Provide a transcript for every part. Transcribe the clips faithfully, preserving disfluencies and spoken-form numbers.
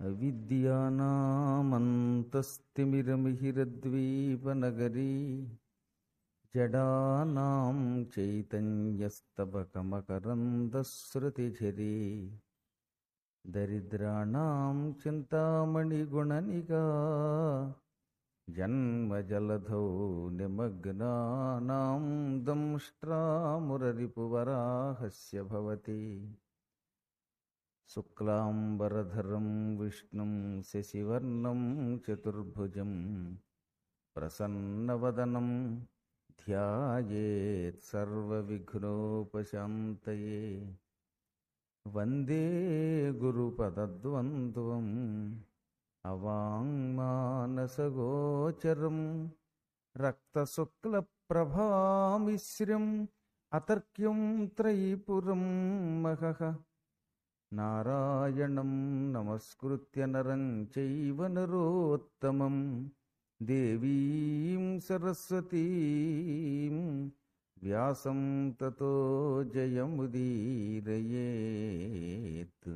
అవిద్యానామంతస్తిమిరమిహిరద్వీపనగరీ జడానాం చైతన్యస్తబకమకరందశ్రుతిఝరీ దరిద్రాణం చింతామణిగుణనిగా జన్మజలధౌ నిమగ్నానాం దంష్ట్రామురరిపువరాహస్య భవతి శుక్లాంబరధరం విష్ణుం శశివర్ణం చతుర్భుజం ప్రసన్నవదనం ధ్యాయేత్ సర్వవిఘ్నోపశాంతయే. వందే గురుపదద్వంద్వం అవాంగ్మానసగోచరం రక్తశుక్లప్రభామిశ్రం అతర్క్యం త్రైపురం మహః. నారాయణం నమస్కృత్య నరం చైవ నరోత్తమం దేవీం సరస్వతీం వ్యాసం తతో జయముదీరయేత్.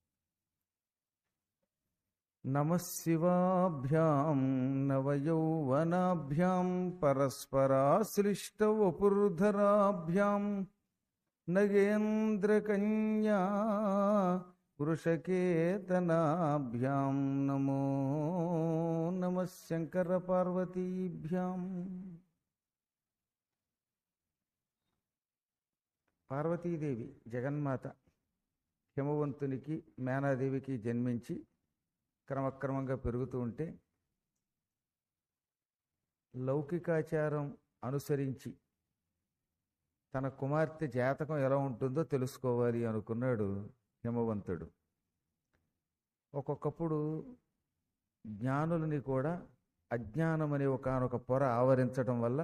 నమః శివాభ్యాం నవయౌవనాభ్యాం పరస్పరాశ్లిష్టవపుర్ధరాభ్యాం నగేంద్రకన్యా వృషకేతనాభ్యాం నమో నమః శంకరపార్వతీభ్యాం. పార్వతీదేవి జగన్మాత హిమవంతునికి మేనాదేవికి జన్మించి క్రమక్రమంగా పెరుగుతూ ఉంటే లౌకికాచారం అనుసరించి తన కుమార్తె జాతకం ఎలా ఉంటుందో తెలుసుకోవాలి అనుకున్నాడు హిమవంతుడు. ఒక్కొక్కప్పుడు జ్ఞానులని కూడా అజ్ఞానం అనే ఒకనొక పొర ఆవరించడం వల్ల,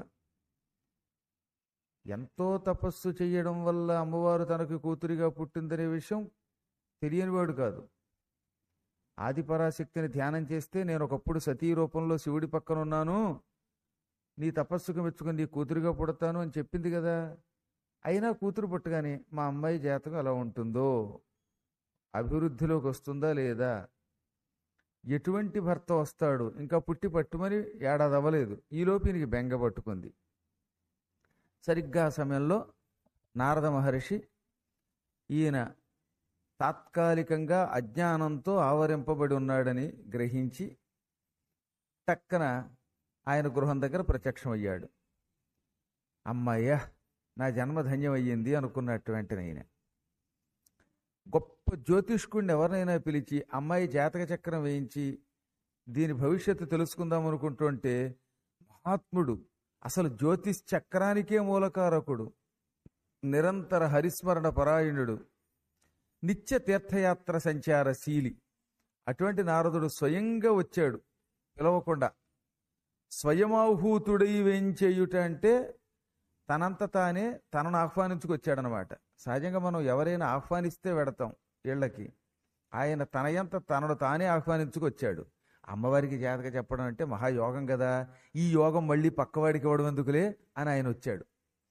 ఎంతో తపస్సు చేయడం వల్ల అమ్మవారు తనకు కూతురిగా పుట్టిందనే విషయం తెలియనివాడు కాదు. ఆదిపరాశక్తిని ధ్యానం చేస్తే నేను ఒకప్పుడు సతీ రూపంలో శివుడి పక్కన ఉన్నాను, నీ తపస్సుకు మెచ్చుకుని నీ కూతురిగా పుడతాను అని చెప్పింది కదా. అయినా కూతురు పుట్టగానే మా అమ్మాయి జాతకం ఎలా ఉంటుందో, అభివృద్ధిలోకి వస్తుందా లేదా, ఎటువంటి భర్త వస్తాడు, ఇంకా పుట్టి పట్టుమని ఏడాది అవ్వలేదు, ఈలోపు ఈయనకి బెంగ పట్టుకుంది. సరిగ్గా ఆ సమయంలో నారద మహర్షి ఈయన తాత్కాలికంగా అజ్ఞానంతో ఆవరింపబడి ఉన్నాడని గ్రహించి టక్కన ఆయన గృహం దగ్గర ప్రత్యక్షమయ్యాడు. అమ్మయ్య, నా జన్మ ధన్యమయ్యింది అనుకున్నటువంటి ఆయన గొప్ప జ్యోతిష్కుడిని ఎవరినైనా పిలిచి అమ్మాయి జాతక చక్రం వేయించి దీని భవిష్యత్తు తెలుసుకుందాం అనుకుంటుంటే, మహాత్ముడు అసలు జ్యోతిష్ చక్రానికే మూలకారకుడు, నిరంతర హరిస్మరణ పరాయణుడు, నిత్య తీర్థయాత్ర సంచారశీలి అటువంటి నారదుడు స్వయంగా వచ్చాడు, పిలవకుండా. స్వయమాహూతుడై వేంచేయుట అంటే తనంత తానే తనను ఆహ్వానించుకొచ్చాడనమాట. సహజంగా మనం ఎవరైనా ఆహ్వానిస్తే వెడతాం ఇళ్ళకి, ఆయన తనయంత తనను తానే ఆహ్వానించుకొచ్చాడు. అమ్మవారికి జాతక చెప్పడం అంటే మహాయోగం కదా, ఈ యోగం మళ్ళీ పక్కవాడికి ఇవ్వడం ఎందుకులే అని ఆయన వచ్చాడు.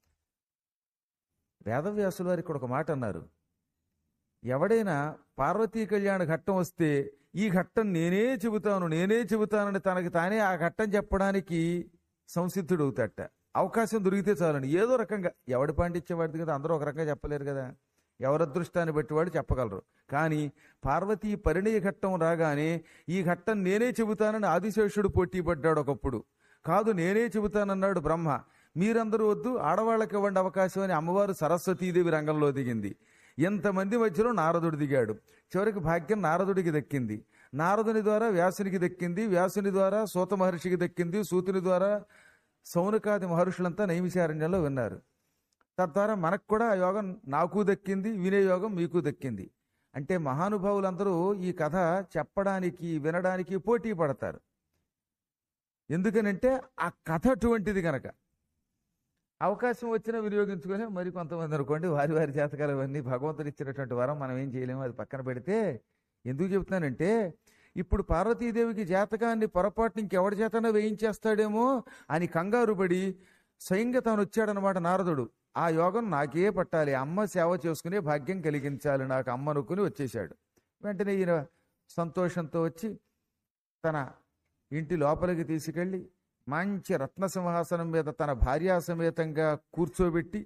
వేదవ్యాసులు వారు ఇక్కడ ఒక మాట అన్నారు, ఎవడైనా పార్వతీ కళ్యాణ ఘట్టం వస్తే ఈ ఘట్టం నేనే చెబుతాను నేనే చెబుతానని తనకి తానే ఆ ఘట్టం చెప్పడానికి సంసిద్ధుడు అవుతాట. అవకాశం దొరికితే చాలని ఏదో రకంగా, ఎవడి పాండిత్యవాడిది కదా, అందరూ ఒక రకంగా చెప్పలేరు కదా, ఎవరి అదృష్టాన్ని బట్టి వాడు చెప్పగలరు. కానీ పార్వతీ పరిణయ ఘట్టం రాగానే ఈ ఘట్టం నేనే చెబుతానని ఆదిశేషుడు పోటీ పడ్డాడు ఒకప్పుడు. కాదు నేనే చెబుతానన్నాడు బ్రహ్మ. మీరందరూ వద్దు, ఆడవాళ్ళకి ఇవ్వండి అవకాశం అని అమ్మవారు సరస్వతీదేవి రంగంలో దిగింది. ఎంతమంది మధ్యలో నారదుడు దిగాడు. చివరికి భాగ్యం నారదుడికి దక్కింది. నారదుని ద్వారా వ్యాసునికి దక్కింది, వ్యాసుని ద్వారా సూత మహర్షికి దక్కింది, సూతుని ద్వారా సౌనకాది మహర్షులంతా నైమిషారణ్యంలో విన్నారు. తద్వారా మనకు కూడా ఆ యోగం నాకు దక్కింది, వినే యోగం మీకు దక్కింది. అంటే మహానుభావులందరూ ఈ కథ చెప్పడానికి వినడానికి పోటీ పడతారు. ఎందుకనంటే ఆ కథ అటువంటిది కనుక. అవకాశం వచ్చినా వినియోగించుకొని మరి కొంతమంది అనుకోండి వారి వారి జాతకాలు అవన్నీ భగవంతుడు ఇచ్చినటువంటి వరం, మనం ఏం చేయలేము, అది పక్కన పెడితే. ఎందుకు చెప్తున్నానంటే, ఇప్పుడు పార్వతీదేవికి జాతకాన్ని పొరపాటు ఇంకెవడి చేతనో వేయించేస్తాడేమో అని కంగారు పడి స్వయంగా తాను వచ్చాడనమాట నారదుడు. ఆ యోగం నాకే పట్టాలి, అమ్మ సేవ చేసుకునే భాగ్యం కలిగించాలి నాకు అమ్మ అనుకుని వచ్చేశాడు. వెంటనే ఈయన సంతోషంతో వచ్చి తన ఇంటి లోపలికి తీసుకెళ్ళి మంచి రత్నసింహాసనం మీద తన భార్యా సమేతంగా కూర్చోబెట్టి,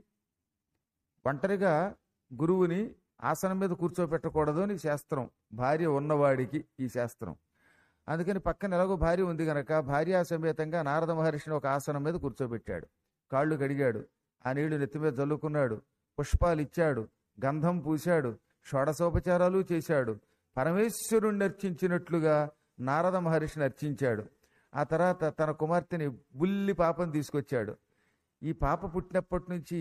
ఒంటరిగా గురువుని ఆసనం మీద కూర్చోబెట్టకూడదు అని శాస్త్రం, భార్య ఉన్నవాడికి ఈ శాస్త్రం. అందుకని పక్కన ఎలాగో భార్య ఉంది గనక భార్యా సమేతంగా నారద మహర్షిని ఒక ఆసనం మీద కూర్చోబెట్టాడు. కాళ్ళు కడిగాడు, ఆ నీళ్లు నెత్తి మీద చల్లుకున్నాడు, పుష్పాలు ఇచ్చాడు, గంధం పూశాడు, షోడశోపచారాలు చేశాడు. పరమేశ్వరుణ్ణి అర్చించినట్లుగా నారద మహర్షిని అర్చించాడు. ఆ తర్వాత తన కుమార్తెని బుల్లి పాపను తీసుకొచ్చాడు. ఈ పాప పుట్టినప్పటి నుంచి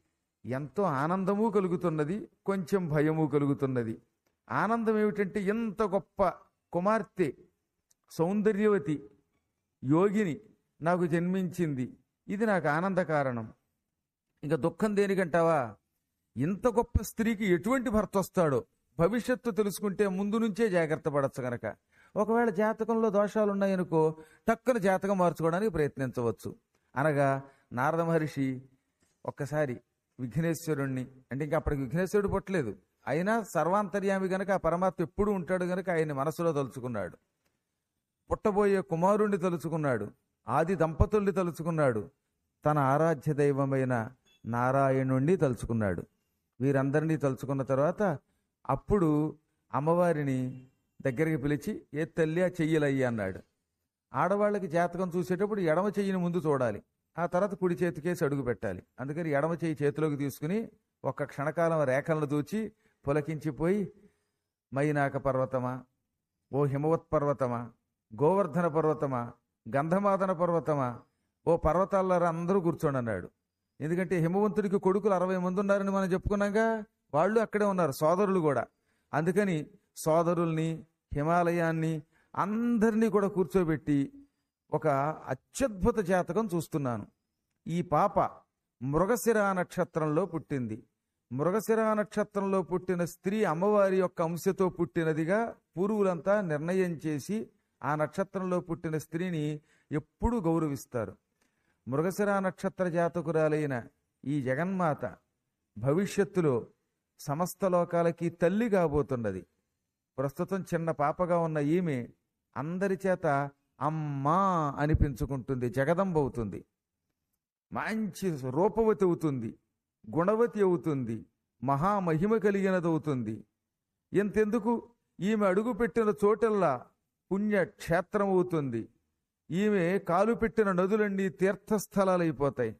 ఎంతో ఆనందము కలుగుతున్నది, కొంచెం భయము కలుగుతున్నది. ఆనందం ఏమిటంటే, ఎంత గొప్ప కుమార్తె, సౌందర్యవతి యోగిని నాకు జన్మించింది, ఇది నాకు ఆనంద కారణం. ఇంకా దుఃఖం దేనికంటావా, ఇంత గొప్ప స్త్రీకి ఎటువంటి భర్త వస్తాడో భవిష్యత్తు తెలుసుకుంటే ముందు నుంచే జాగ్రత్త పడచ్చు గనక. ఒకవేళ జాతకంలో దోషాలు ఉన్నాయనుకో, టక్కున జాతకం మార్చుకోవడానికి ప్రయత్నించవచ్చు అనగా నారద మహర్షి ఒక్కసారి విఘ్నేశ్వరుణ్ణి, అంటే ఇంకా అప్పటికి విఘ్నేశ్వరుడు పుట్టలేదు, అయినా సర్వాంతర్యామి గనక ఆ పరమాత్మ ఎప్పుడూ ఉంటాడు గనక ఆయన్ని మనసులో తలుచుకున్నాడు. పుట్టబోయే కుమారుణ్ణి తలుచుకున్నాడు, ఆది దంపతుల్ని తలుచుకున్నాడు, తన ఆరాధ్య దైవమైన నారాయణుణ్ణి తలుచుకున్నాడు. వీరందరినీ తలుచుకున్న తర్వాత అప్పుడు అమ్మవారిని దగ్గరికి పిలిచి, ఏ తల్లి ఆ చెయ్యలయ్యి అన్నాడు. ఆడవాళ్ళకి జాతకం చూసేటప్పుడు ఎడమ చెయ్యిని ముందు చూడాలి, ఆ తర్వాత కుడి చేతికేసి అడుగు పెట్టాలి. అందుకని ఎడమ చెయ్యి చేతిలోకి తీసుకుని ఒక్క క్షణకాలం రేఖలను దూచి పులకించిపోయి, మైనాక పర్వతమా, ఓ హిమవత్ పర్వతమా, గోవర్ధన పర్వతమా, గంధమాదన పర్వతమా, ఓ పర్వతాల్లో అందరూ కూర్చోండి అన్నాడు. ఎందుకంటే హిమవంతుడికి కొడుకులు అరవై మంది ఉన్నారని మనం చెప్పుకున్నాగా, వాళ్ళు అక్కడే ఉన్నారు, సోదరులు కూడా. అందుకని సోదరుల్ని, హిమాలయాన్ని అందరినీ కూడా కూర్చోబెట్టి ఒక అత్యద్భుత జాతకం చూస్తున్నాను. ఈ పాప మృగశిర నక్షత్రంలో పుట్టింది. మృగశిర నక్షత్రంలో పుట్టిన స్త్రీ అమ్మవారి యొక్క అంశతో పుట్టినదిగా పూర్వులంతా నిర్ణయం చేసి ఆ నక్షత్రంలో పుట్టిన స్త్రీని ఎప్పుడూ గౌరవిస్తారు. మృగశిర నక్షత్ర జాతకురాలైన ఈ జగన్మాత భవిష్యత్తులో సమస్త లోకాలకి తల్లి కాబోతున్నది. ప్రస్తుతం చిన్న పాపగా ఉన్న ఈమె అందరి చేత అమ్మా అనిపించుకుంటుంది, జగదంబ అవుతుంది, మంచి రూపవతి అవుతుంది, గుణవతి అవుతుంది, మహామహిమ కలిగినదవుతుంది. ఎంతెందుకు, ఈమె అడుగు పెట్టిన చోటల్లా పుణ్యక్షేత్రం అవుతుంది. ఈమె కాలు పెట్టిన నదులన్నీ తీర్థస్థలాలైపోతాయి.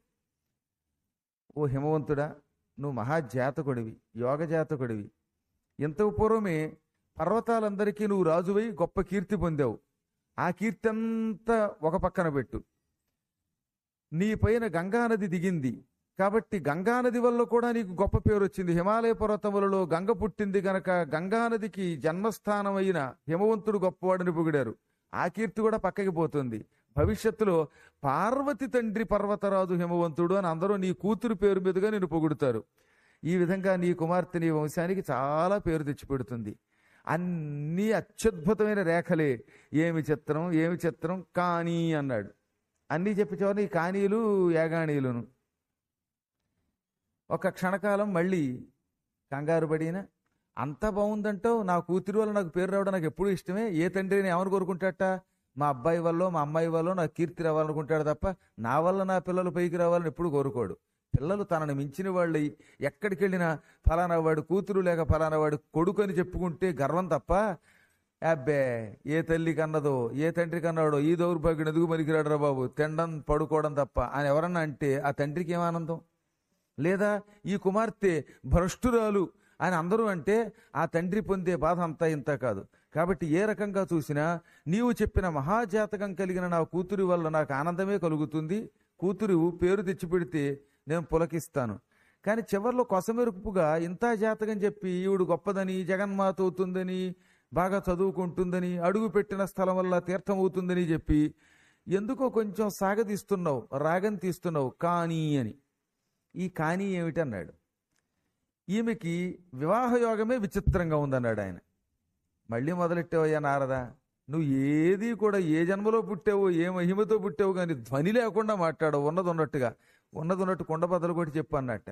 ఓ హిమవంతుడా, నువ్వు మహాజాతకుడివి, యోగజాతకుడివి. ఇంతకు పూర్వమే పర్వతాలందరికీ నువ్వు రాజువై గొప్ప కీర్తి పొందావు. ఆ కీర్తి అంతా ఒక పక్కన పెట్టు. నీ పైన గంగానది దిగింది కాబట్టి గంగానది వల్ల కూడా నీకు గొప్ప పేరు వచ్చింది. హిమాలయ పర్వతములలో గంగ పుట్టింది గనక గంగానదికి జన్మస్థానమైన హిమవంతుడు గొప్పవాడిని పొగిడారు. ఆ కీర్తి కూడా పక్కకి పోతుంది. భవిష్యత్తులో పార్వతి తండ్రి పర్వతరాజు హిమవంతుడు అని అందరూ నీ కూతురు పేరు మీదుగా నేను పొగుడుతారు. ఈ విధంగా నీ కుమార్తె నీ వంశానికి చాలా పేరు తెచ్చిపెడుతుంది. అన్నీ అత్యద్భుతమైన రేఖలే. ఏమి చిత్రం, ఏమి చిత్రం, కానీ అన్నాడు. అన్నీ చెప్పి చివరి ఈ కానీలు యాగాణీలును. ఒక క్షణకాలం మళ్ళీ కంగారు పడిన, అంత బాగుందంటావు, నా కూతురు వల్ల నాకు పేరు రావడం నాకు ఎప్పుడూ ఇష్టమే. ఏ తండ్రిని ఏమని కోరుకుంటాట, మా అబ్బాయి వల్ల మా అమ్మాయి వల్ల నాకు కీర్తి రావాలనుకుంటాడు తప్ప నా వల్ల నా పిల్లలు పైకి రావాలని ఎప్పుడు కోరుకోడు. పిల్లలు తనను మించిన వాళ్ళు ఎక్కడికి వెళ్ళినా ఫలానా వాడు కూతురు లేక ఫలానా వాడు కొడుకు అని చెప్పుకుంటే గర్వం తప్ప, అబ్బే ఏ తల్లి కన్నదో ఏ తండ్రి కన్నాడో ఈ దౌర్భాగ్యం ఎదుగు పనికిరాడు రా బాబు, తినడం పడుకోవడం తప్ప అని ఎవరన్నా అంటే ఆ తండ్రికి ఏమానందం. లేదా ఈ కుమార్తె భ్రష్టురాలు అని అందరూ అంటే ఆ తండ్రి పొందే బాధ అంతా ఇంత కాదు. కాబట్టి ఏ రకంగా చూసినా నీవు చెప్పిన మహాజాతకం కలిగిన నా కూతురి వల్ల నాకు ఆనందమే కలుగుతుంది. కూతురు పేరు తెచ్చిపెడితే నేను పులకిస్తాను. కానీ చివరిలో కొసమెరుపుగా ఇంత జాతకం చెప్పి ఈవిడు గొప్పదని, జగన్మాత అవుతుందని, బాగా చదువుకుంటుందని, అడుగు పెట్టిన స్థలం వల్ల తీర్థం అవుతుందని చెప్పి ఎందుకో కొంచెం సాగదీస్తున్నావు, రాగం తీస్తున్నావు కానీ అని. ఈ కానీ ఏమిటన్నాడు. ఈమెకి వివాహ యోగమే విచిత్రంగా ఉందన్నాడు ఆయన. మళ్ళీ మొదలెట్టావయ్యా నారదా, నువ్వు ఏది కూడా ఏ జన్మలో పుట్టావో ఏ మహిమతో పుట్టావు కానీ ధ్వని లేకుండా మాట్లాడవు, ఉన్నది ఉన్నట్టుగా, ఉన్నది ఉన్నట్టు కొండ బద్దలు కొట్టి చెప్పు అన్నట్ట.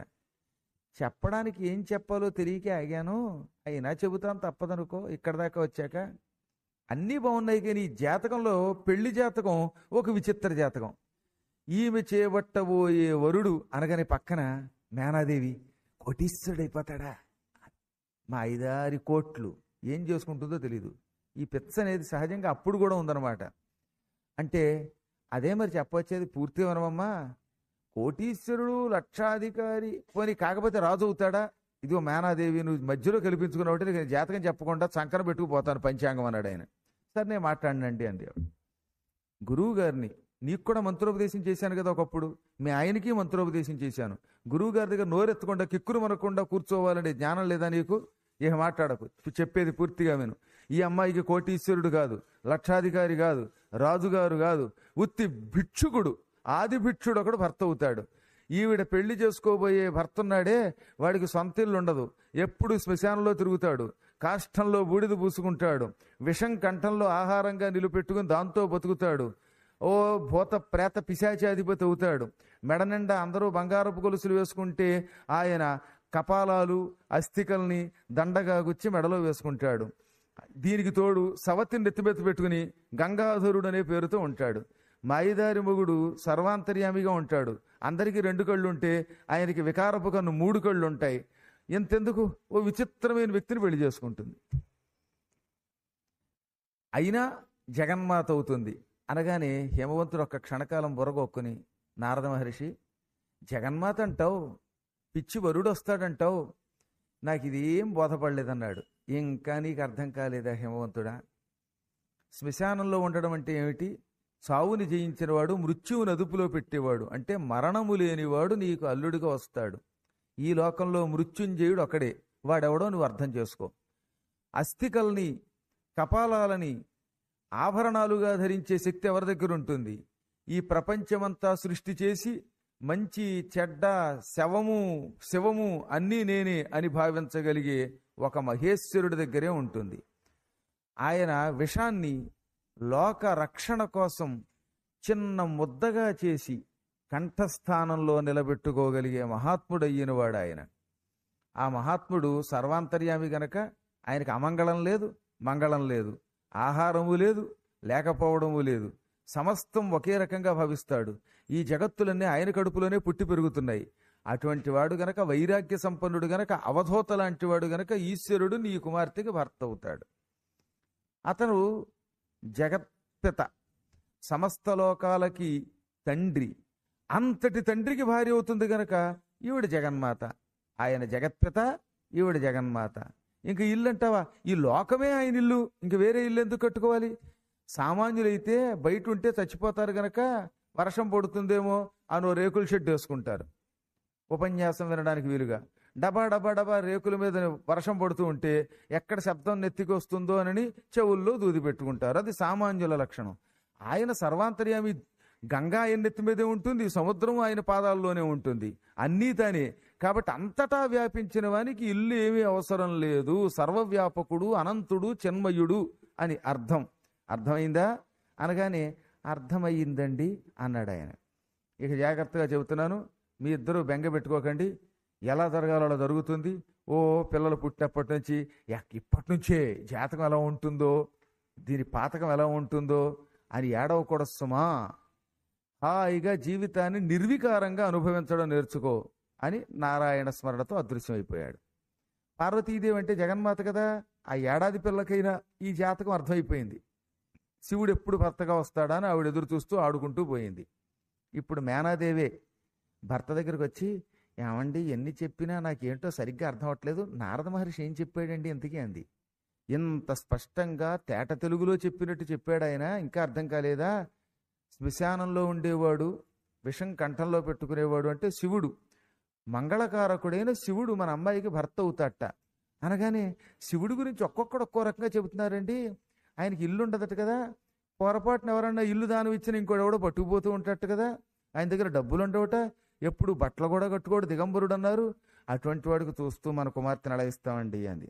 చెప్పడానికి ఏం చెప్పాలో తెలియకే ఆగాను, అయినా చెబుతాను తప్పదనుకో. ఇక్కడ దాకా వచ్చాక అన్నీ బాగున్నాయి కానీ ఈ జాతకంలో పెళ్లి జాతకం ఒక విచిత్ర జాతకం. ఈమె చేపట్టబోయే వరుడు అనగానే పక్కన మేనాదేవి కోటీశ్వరుడైపోతాడా, మా ఐదారి కోట్లు ఏం చేసుకుంటుందో తెలీదు. ఈ పిచ్చ అనేది సహజంగా అప్పుడు కూడా ఉందన్నమాట. అంటే అదే మరి చెప్పొచ్చేది పూర్తిగా వినమమ్మా, కోటీశ్వరుడు లక్షాధికారి పోనీ కాకపోతే రాజు అవుతాడా, ఇదిగో మేనాదేవి నువ్వు మధ్యలో కల్పించుకున్నట్టు నేను జాతకం చెప్పకుండా చంకన పెట్టుకుపోతాను పంచాంగం అన్నాడు ఆయన. సరే నేను మాట్లాడినండి అంది గురువు గారిని. నీకు కూడా మంత్రోపదేశం చేశాను కదా ఒకప్పుడు, మీ ఆయనకి మంత్రోపదేశం చేశాను. గురువు గారి దగ్గర నోరెత్తకుండా కిక్కురు మనకుండా కూర్చోవాలనే జ్ఞానం లేదా నీకు? ఏ మాట్లాడకు, చెప్పేది పూర్తిగా విను. ఈ అమ్మాయికి కోటీశ్వరుడు కాదు, లక్షాధికారి కాదు, రాజుగారు కాదు, ఉత్తి భిక్షుకుడు, ఆది భిక్షుడు ఒకడు భర్త అవుతాడు. ఈవిడ పెళ్లి చేసుకోబోయే భర్త ఉన్నాడే వాడికి సొంత ఇల్లు ఉండదు, ఎప్పుడు శ్మశానంలో తిరుగుతాడు, కాష్టంలో బూడిద పూసుకుంటాడు, విషం కంఠంలో ఆహారంగా నిలుపెట్టుకుని దాంతో బతుకుతాడు. ఓ భూత ప్రేత పిశాచాధిపతి అవుతాడు. మెడ నిండా అందరూ బంగారపు గొలుసులు వేసుకుంటే ఆయన కపాలాలు అస్థికల్ని దండగా గుచ్చి మెడలో వేసుకుంటాడు. దీనికి తోడు సవతిని నెత్తిమెత్తి పెట్టుకుని గంగాధరుడు అనే పేరుతో ఉంటాడు. మాయిదారి మొగుడు సర్వాంతర్యామిగా ఉంటాడు. అందరికీ రెండు కళ్ళు ఉంటే ఆయనకి వికారపు కన్ను మూడు కళ్ళు ఉంటాయి. ఎంతెందుకు ఓ విచిత్రమైన వ్యక్తిని పెళ్లి చేసుకుంటుంది. అయినా జగన్మాత అవుతుంది అనగానే హేమవంతుడు ఒక్క క్షణకాలం బుర్రగొక్కుని, నారద మహర్షి జగన్మాత అంటావు, పిచ్చి వరుడు వస్తాడంటావు, నాకు ఇదేం బోధపడలేదన్నాడు. ఇంకా నీకు అర్థం కాలేదా హేమవంతుడా? శ్మశానంలో ఉండడం అంటే ఏమిటి? చావుని జయించినవాడు, మృత్యువుని అదుపులో పెట్టేవాడు, అంటే మరణము లేనివాడు నీకు అల్లుడిగా వస్తాడు. ఈ లోకంలో మృత్యుంజయుడు ఒకడే, వాడెవడో నువ్వు అర్థం చేసుకో. అస్థికల్ని కపాలాలని ఆభరణాలుగా ధరించే శక్తి ఎవరి దగ్గర ఉంటుంది? ఈ ప్రపంచమంతా సృష్టి చేసి మంచి చెడ్డ శవము శివము అన్నీ నేనే అని భావించగలిగే ఒక మహేశ్వరుడి దగ్గరే ఉంటుంది. ఆయన విషాన్ని లోక రక్షణ కోసం చిన్న ముద్దగా చేసి కంఠస్థానంలో నిలబెట్టుకోగలిగే మహాత్ముడయ్యినవాడు ఆయన. ఆ మహాత్ముడు సర్వాంతర్యామి గనక ఆయనకి అమంగళం లేదు, మంగళం లేదు, ఆహారము లేదు, లేకపోవడము లేదు, సమస్తం ఒకే రకంగా భావిస్తాడు. ఈ జగత్తులన్నీ ఆయన కడుపులోనే పుట్టి పెరుగుతున్నాయి. అటువంటి వాడు గనక, వైరాగ్య సంపన్నుడు గనక, అవధూత లాంటి వాడు గనక ఈశ్వరుడు నీ కుమార్తెకి భర్త అవుతాడు. అతను జగత్పిత, సమస్త లోకాలకి తండ్రి. అంతటి తండ్రికి భార్య అవుతుంది గనక ఈవిడ జగన్మాత. ఆయన జగత్పిత, ఈవిడ జగన్మాత. ఇంక ఇల్లు అంటావా? ఈ లోకమే ఆయన ఇల్లు, ఇంక వేరే ఇల్లు ఎందుకు కట్టుకోవాలి? సామాన్యులైతే బయట ఉంటే చచ్చిపోతారు గనక వర్షం పడుతుందేమో అనో రేకుల షెడ్ వేసుకుంటారు ఉపన్యాసం వినడానికి వీలుగా. డబా డబా డబా రేకుల మీద వర్షం పడుతూ ఉంటే ఎక్కడ శబ్దం నెత్తికి వస్తుందో అని చెవుల్లో దూది పెట్టుకుంటారు. అది సామాన్యుల లక్షణం. ఆయన సర్వాంతర్యామి. గంగా ఆయన నెత్తి మీదే ఉంటుంది, సముద్రం ఆయన పాదాల్లోనే ఉంటుంది, అన్నీ తానే. కాబట్టి అంతటా వ్యాపించిన వానికి ఇల్లు ఏమీ అవసరం లేదు. సర్వవ్యాపకుడు, అనంతుడు, చిన్మయుడు అని అర్థం. అర్థమైందా అనగానే అర్థమయ్యిందండి అన్నాడు ఆయన. ఇక జాగ్రత్తగా చెబుతున్నాను, మీ ఇద్దరూ బెంగ పెట్టుకోకండి, ఎలా జరగాలో అలా జరుగుతుంది. ఓ పిల్లలు పుట్టినప్పటి నుంచి ఇప్పటి నుంచే జాతకం ఎలా ఉంటుందో, దీని పాతకం ఎలా ఉంటుందో అని ఏడవకూడదు సుమా. హాయిగా జీవితాన్ని నిర్వికారంగా అనుభవించడం నేర్చుకో అని నారాయణ స్మరణతో అదృశ్యమైపోయాడు. పార్వతీదేవి అంటే జగన్మాత కదా, ఆ ఏడాది పిల్లకైనా ఈ జాతకం అర్థమైపోయింది. శివుడు ఎప్పుడు భర్తగా వస్తాడా అని ఆవిడ ఎదురు చూస్తూ ఆడుకుంటూ పోయింది. ఇప్పుడు మేనాదేవే భర్త దగ్గరకు వచ్చి, ఏమండి ఎన్ని చెప్పినా నాకేంటో సరిగ్గా అర్థం అవ్వట్లేదు, నారద మహర్షి ఏం చెప్పాడండి ఇంతకీ అంది. ఇంత స్పష్టంగా తేట తెలుగులో చెప్పినట్టు చెప్పాడు ఆయన, ఇంకా అర్థం కాలేదా? శ్మశానంలో ఉండేవాడు, విషం కంఠంలో పెట్టుకునేవాడు అంటే శివుడు, మంగళకారకుడైన శివుడు మన అమ్మాయికి భర్త అవుతాట అనగానే శివుడి గురించి ఒక్కొక్కడు ఒక్కో రకంగా చెబుతున్నారండి. ఆయనకి ఇల్లు ఉండదట కదా, పొరపాటున ఎవరన్నా ఇల్లు దానం ఇచ్చిన ఇంకోడెవడో పట్టుకుపోతూ ఉంటాడు కదా, ఆయన దగ్గర డబ్బులు ఉండవట, ఎప్పుడు బట్టలు కూడా కట్టుకోడు, దిగంబరుడు అన్నారు. అటువంటి వాడికి చూస్తూ మన కుమార్తెను అలా ఇస్తామండి అంది.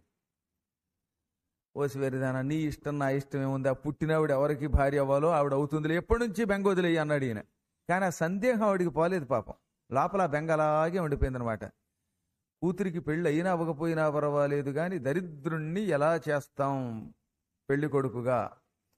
ఓసి వెరిదానా, నీ ఇష్టం నా ఇష్టం ఏముంది, ఆ పుట్టినవిడ ఎవరికి భార్య అవ్వాలో ఆవిడ అవుతుందిలే, ఎప్పటి నుంచి బెంగ వదిలేయి అన్నాడు ఈయన. కానీ ఆ సందేహం ఆవిడికి పోలేదు పాపం, లోపల బెంగ అలాగే ఉండిపోయిందనమాట. కూతురికి పెళ్ళి అయినా అవ్వకపోయినా పర్వాలేదు కానీ దరిద్రుణ్ణి ఎలా చేస్తాం పెళ్లి కొడుకుగా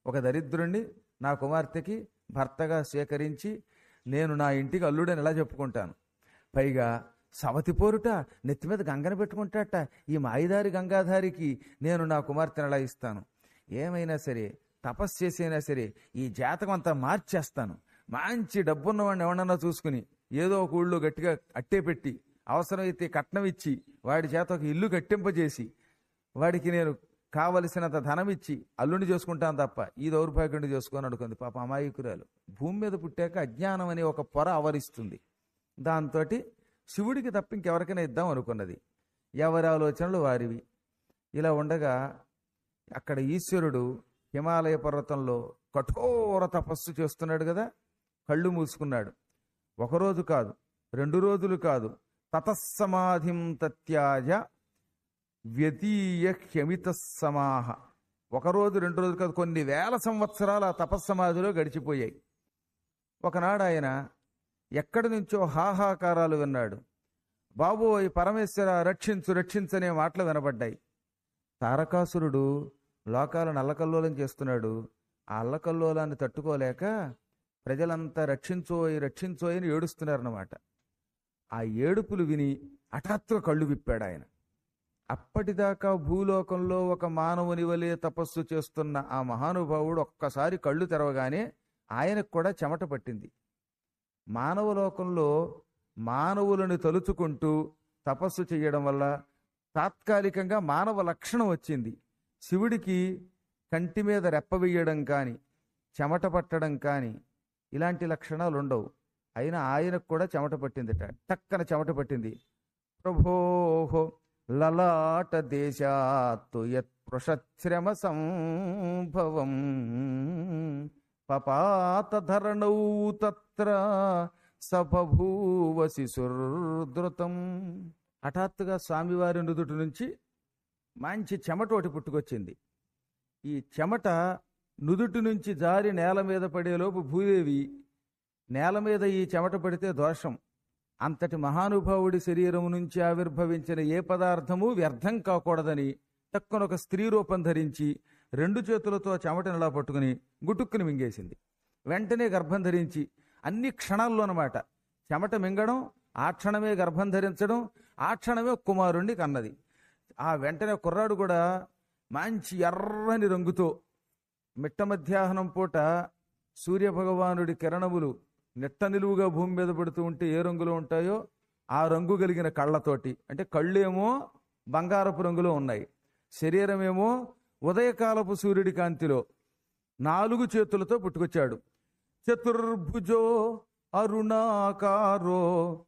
ఒక దరిద్రుణ్ణి నా కుమార్తెకి భర్తగా స్వీకరించి నేను నా ఇంటికి అల్లుడని ఎలా చెప్పుకుంటాను? పైగా సవతి పోరుట, నెత్తి మీద గంగన పెట్టుకుంటాట. ఈ మాయిదారి గంగాధారికి నేను నా కుమార్తెను ఎలా ఇస్తాను? ఏమైనా సరే తపస్సు చేసైనా సరే ఈ జాతకం అంతా మార్చేస్తాను. మంచి డబ్బున్నవాడిని ఎవడన్నా చూసుకుని ఏదో ఒక ఊళ్ళో గట్టిగా అట్టే పెట్టి అవసరమైతే కట్నం ఇచ్చి వాడి చేత ఒక ఇల్లు కట్టింపజేసి వాడికి నేను కావలసినంత ధనం ఇచ్చి అల్లుని చేసుకుంటాను తప్ప ఈ దౌర్భాగ్యుడిని చేసుకొని అనుకుంది. పాప అమాయకురాలు. భూమి మీద పుట్టాక అజ్ఞానం అనే ఒక పొర ఆవరిస్తుంది. దాంతో శివుడికి తప్ప ఇంకెవరికైనా ఇద్దాం అనుకున్నది. ఎవరి ఆలోచనలు వారివి. ఇలా ఉండగా అక్కడ ఈశ్వరుడు హిమాలయ పర్వతంలో కఠోర తపస్సు చేస్తున్నాడు కదా. కళ్ళు మూసుకున్నాడు. ఒకరోజు కాదు, రెండు రోజులు కాదు. తతస్సమాధిం తత్యాజ వ్యతీయ హ్యమిత సమాహ. ఒకరోజు రెండు రోజులు కాదు, కొన్ని వేల సంవత్సరాలు ఆ తపస్సమాధిలో గడిచిపోయాయి. ఒకనాడు ఆయన ఎక్కడి నుంచో హాహాకారాలు విన్నాడు. బాబోయ్ పరమేశ్వర రక్షించు రక్షించనే మాటలు వినబడ్డాయి. తారకాసురుడు లోకాలను అల్లకల్లోలం చేస్తున్నాడు. ఆ అల్లకల్లోలాన్ని తట్టుకోలేక ప్రజలంతా రక్షించోయి రక్షించోయి అని ఏడుస్తున్నారన్నమాట. ఆ ఏడుపులు విని హఠాత్తుగా కళ్ళు విప్పాడు ఆయన. అప్పటిదాకా భూలోకంలో ఒక మానవుని వలె తపస్సు చేస్తున్న ఆ మహానుభావుడు ఒక్కసారి కళ్ళు తెరవగానే ఆయనకు కూడా చెమట పట్టింది. మానవలోకంలో మానవులను తలుచుకుంటూ తపస్సు చేయడం వల్ల తాత్కాలికంగా మానవ లక్షణం వచ్చింది. శివుడికి కంటి మీద రెప్పవేయడం కానీ చెమట పట్టడం కానీ ఇలాంటి లక్షణాలు ఉండవు. అయినా ఆయనకు కూడా చెమట పట్టిందిట. టక్కన చెమట పట్టింది. ప్రభోహో లలాట దేశాత్తు యత్ పృషశ్రమ సంభవం పపాత ధరణౌ తత్ర సబభూవ శిశుర్ధృతం. హఠాత్తుగా స్వామివారి నుదుటి నుంచి మంచి చెమట ఒకటి పుట్టుకొచ్చింది. ఈ చెమట నుదుటి నుంచి జారి నేల మీద పడేలోపు భూదేవి నేల మీద ఈ చెమట పడితే దోషం, అంతటి మహానుభావుడి శరీరం నుంచి ఆవిర్భవించిన ఏ పదార్థము వ్యర్థం కాకూడదని టక్కున ఒక స్త్రీ రూపం ధరించి రెండు చేతులతో చెమటను ఇలా పట్టుకుని గుటుక్కుని మింగేసింది. వెంటనే గర్భం ధరించి అన్ని క్షణాల్లో అన్నమాట. చెమట మింగడం, ఆ క్షణమే గర్భం ధరించడం, ఆ క్షణమే కుమారుణ్ణి కన్నది. ఆ వెంటనే కుర్రాడు కూడా మంచి ఎర్రని రంగుతో, మిట్ట మధ్యాహ్నం పూట సూర్యభగవానుడి కిరణములు నిట్ట నిలువుగా భూమి మీద పడుతూ ఉంటే ఏ రంగులో ఉంటాయో ఆ రంగు కలిగిన కళ్ళతోటి, అంటే కళ్ళేమో బంగారపు రంగులో ఉన్నాయి, శరీరమేమో ఉదయకాలపు సూర్యుడి కాంతిలో, నాలుగు చేతులతో పుట్టుకొచ్చాడు. చతుర్భుజో అరుణాకారో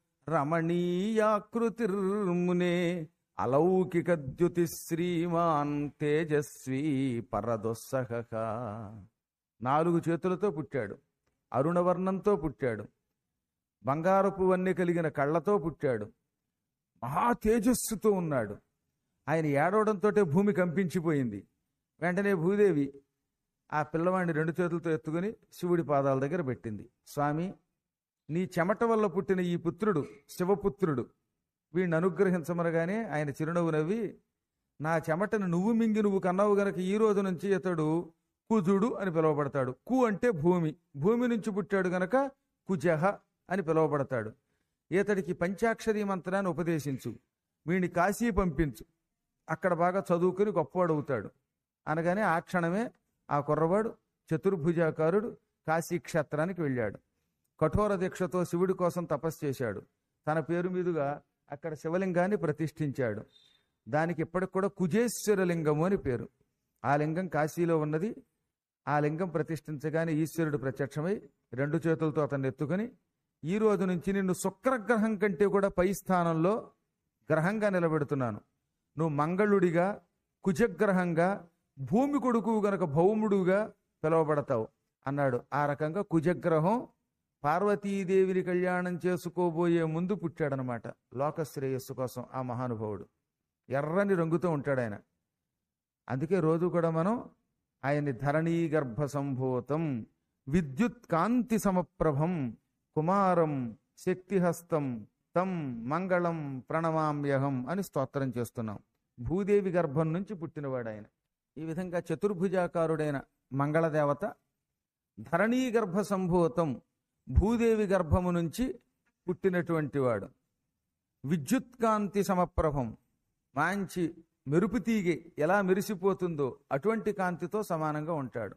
రమణీయాకృతిర్మునే అలౌకిక ద్యుతి శ్రీమాన్ తేజస్వీ పరదొస్సహ. నాలుగు చేతులతో పుట్టాడు, అరుణవర్ణంతో పుట్టాడు, బంగారపు వన్నె కలిగిన కళ్ళతో పుట్టాడు, మహా తేజస్సుతో ఉన్నాడు. ఆయన ఏడవడంతో భూమి కంపించిపోయింది. వెంటనే భూదేవి ఆ పిల్లవాడిని రెండు చేతులతో ఎత్తుకుని శివుడి పాదాల దగ్గర పెట్టింది. స్వామి, నీ చెమట వల్ల పుట్టిన ఈ పుత్రుడు శివపుత్రుడు, వీడిని అనుగ్రహించమనగానే ఆయన చిరునవ్వు నవ్వి, నా చెమటను నువ్వు మింగి నువ్వు కన్నావు గనక ఈ రోజు నుంచి ఇతడు కుజుడు అని పిలువబడతాడు. కు అంటే భూమి, భూమి నుంచి పుట్టాడు గనక కుజహ అని పిలువబడతాడు. ఇతడికి పంచాక్షరీ మంత్రాన్ని ఉపదేశించు, వీడిని కాశీ పంపించు, అక్కడ బాగా చదువుకుని గొప్పవాడవుతాడు అనగానే ఆ క్షణమే ఆ కుర్రవాడు చతుర్భుజాకారుడు కాశీ క్షేత్రానికి వెళ్ళాడు. కఠోర దీక్షతో శివుడి కోసం తపస్సు చేశాడు. తన పేరు మీదుగా అక్కడ శివలింగాన్ని ప్రతిష్ఠించాడు. దానికి ఇప్పటికి కూడా కుజేశ్వర లింగము అని పేరు. ఆ లింగం కాశీలో ఉన్నది. ఆ లింగం ప్రతిష్ఠించగానే ఈశ్వరుడు ప్రత్యక్షమై రెండు చేతులతో అతన్ని ఎత్తుకుని, ఈ రోజు నుంచి నిన్ను శుక్రగ్రహం కంటే కూడా పై స్థానంలో గ్రహంగా నిలబెడుతున్నాను. నువ్వు మంగళుడిగా, కుజగ్రహంగా, భూమి కొడుకు గనక భౌముడుగా పిలువబడతావు అన్నాడు. ఆ రకంగా కుజగ్రహం పార్వతీదేవిని కళ్యాణం చేసుకోబోయే ముందు పుట్టాడనమాట. లోకశ్రేయస్సు కోసం ఆ మహానుభావుడు ఎర్రని రంగుతో ఉంటాడు ఆయన. అందుకే రోజు కూడా మనం ఆయన్ని ధరణీ గర్భ సంభూతం విద్యుత్ కాంతి సమప్రభం కుమారం శక్తిహస్తం తం మంగళం ప్రణమామ్యహం అని స్తోత్రం చేస్తున్నాం. భూదేవి గర్భం నుంచి పుట్టినవాడు ఆయన. ఈ విధంగా చతుర్భుజాకారుడైన మంగళదేవత. ధరణీ గర్భ సంభూతం, భూదేవి గర్భము నుంచి పుట్టినటువంటి వాడు. విద్యుత్కాంతి సమప్రభం, మంచి మెరుపు తీగె ఎలా మెరిసిపోతుందో అటువంటి కాంతితో సమానంగా ఉంటాడు.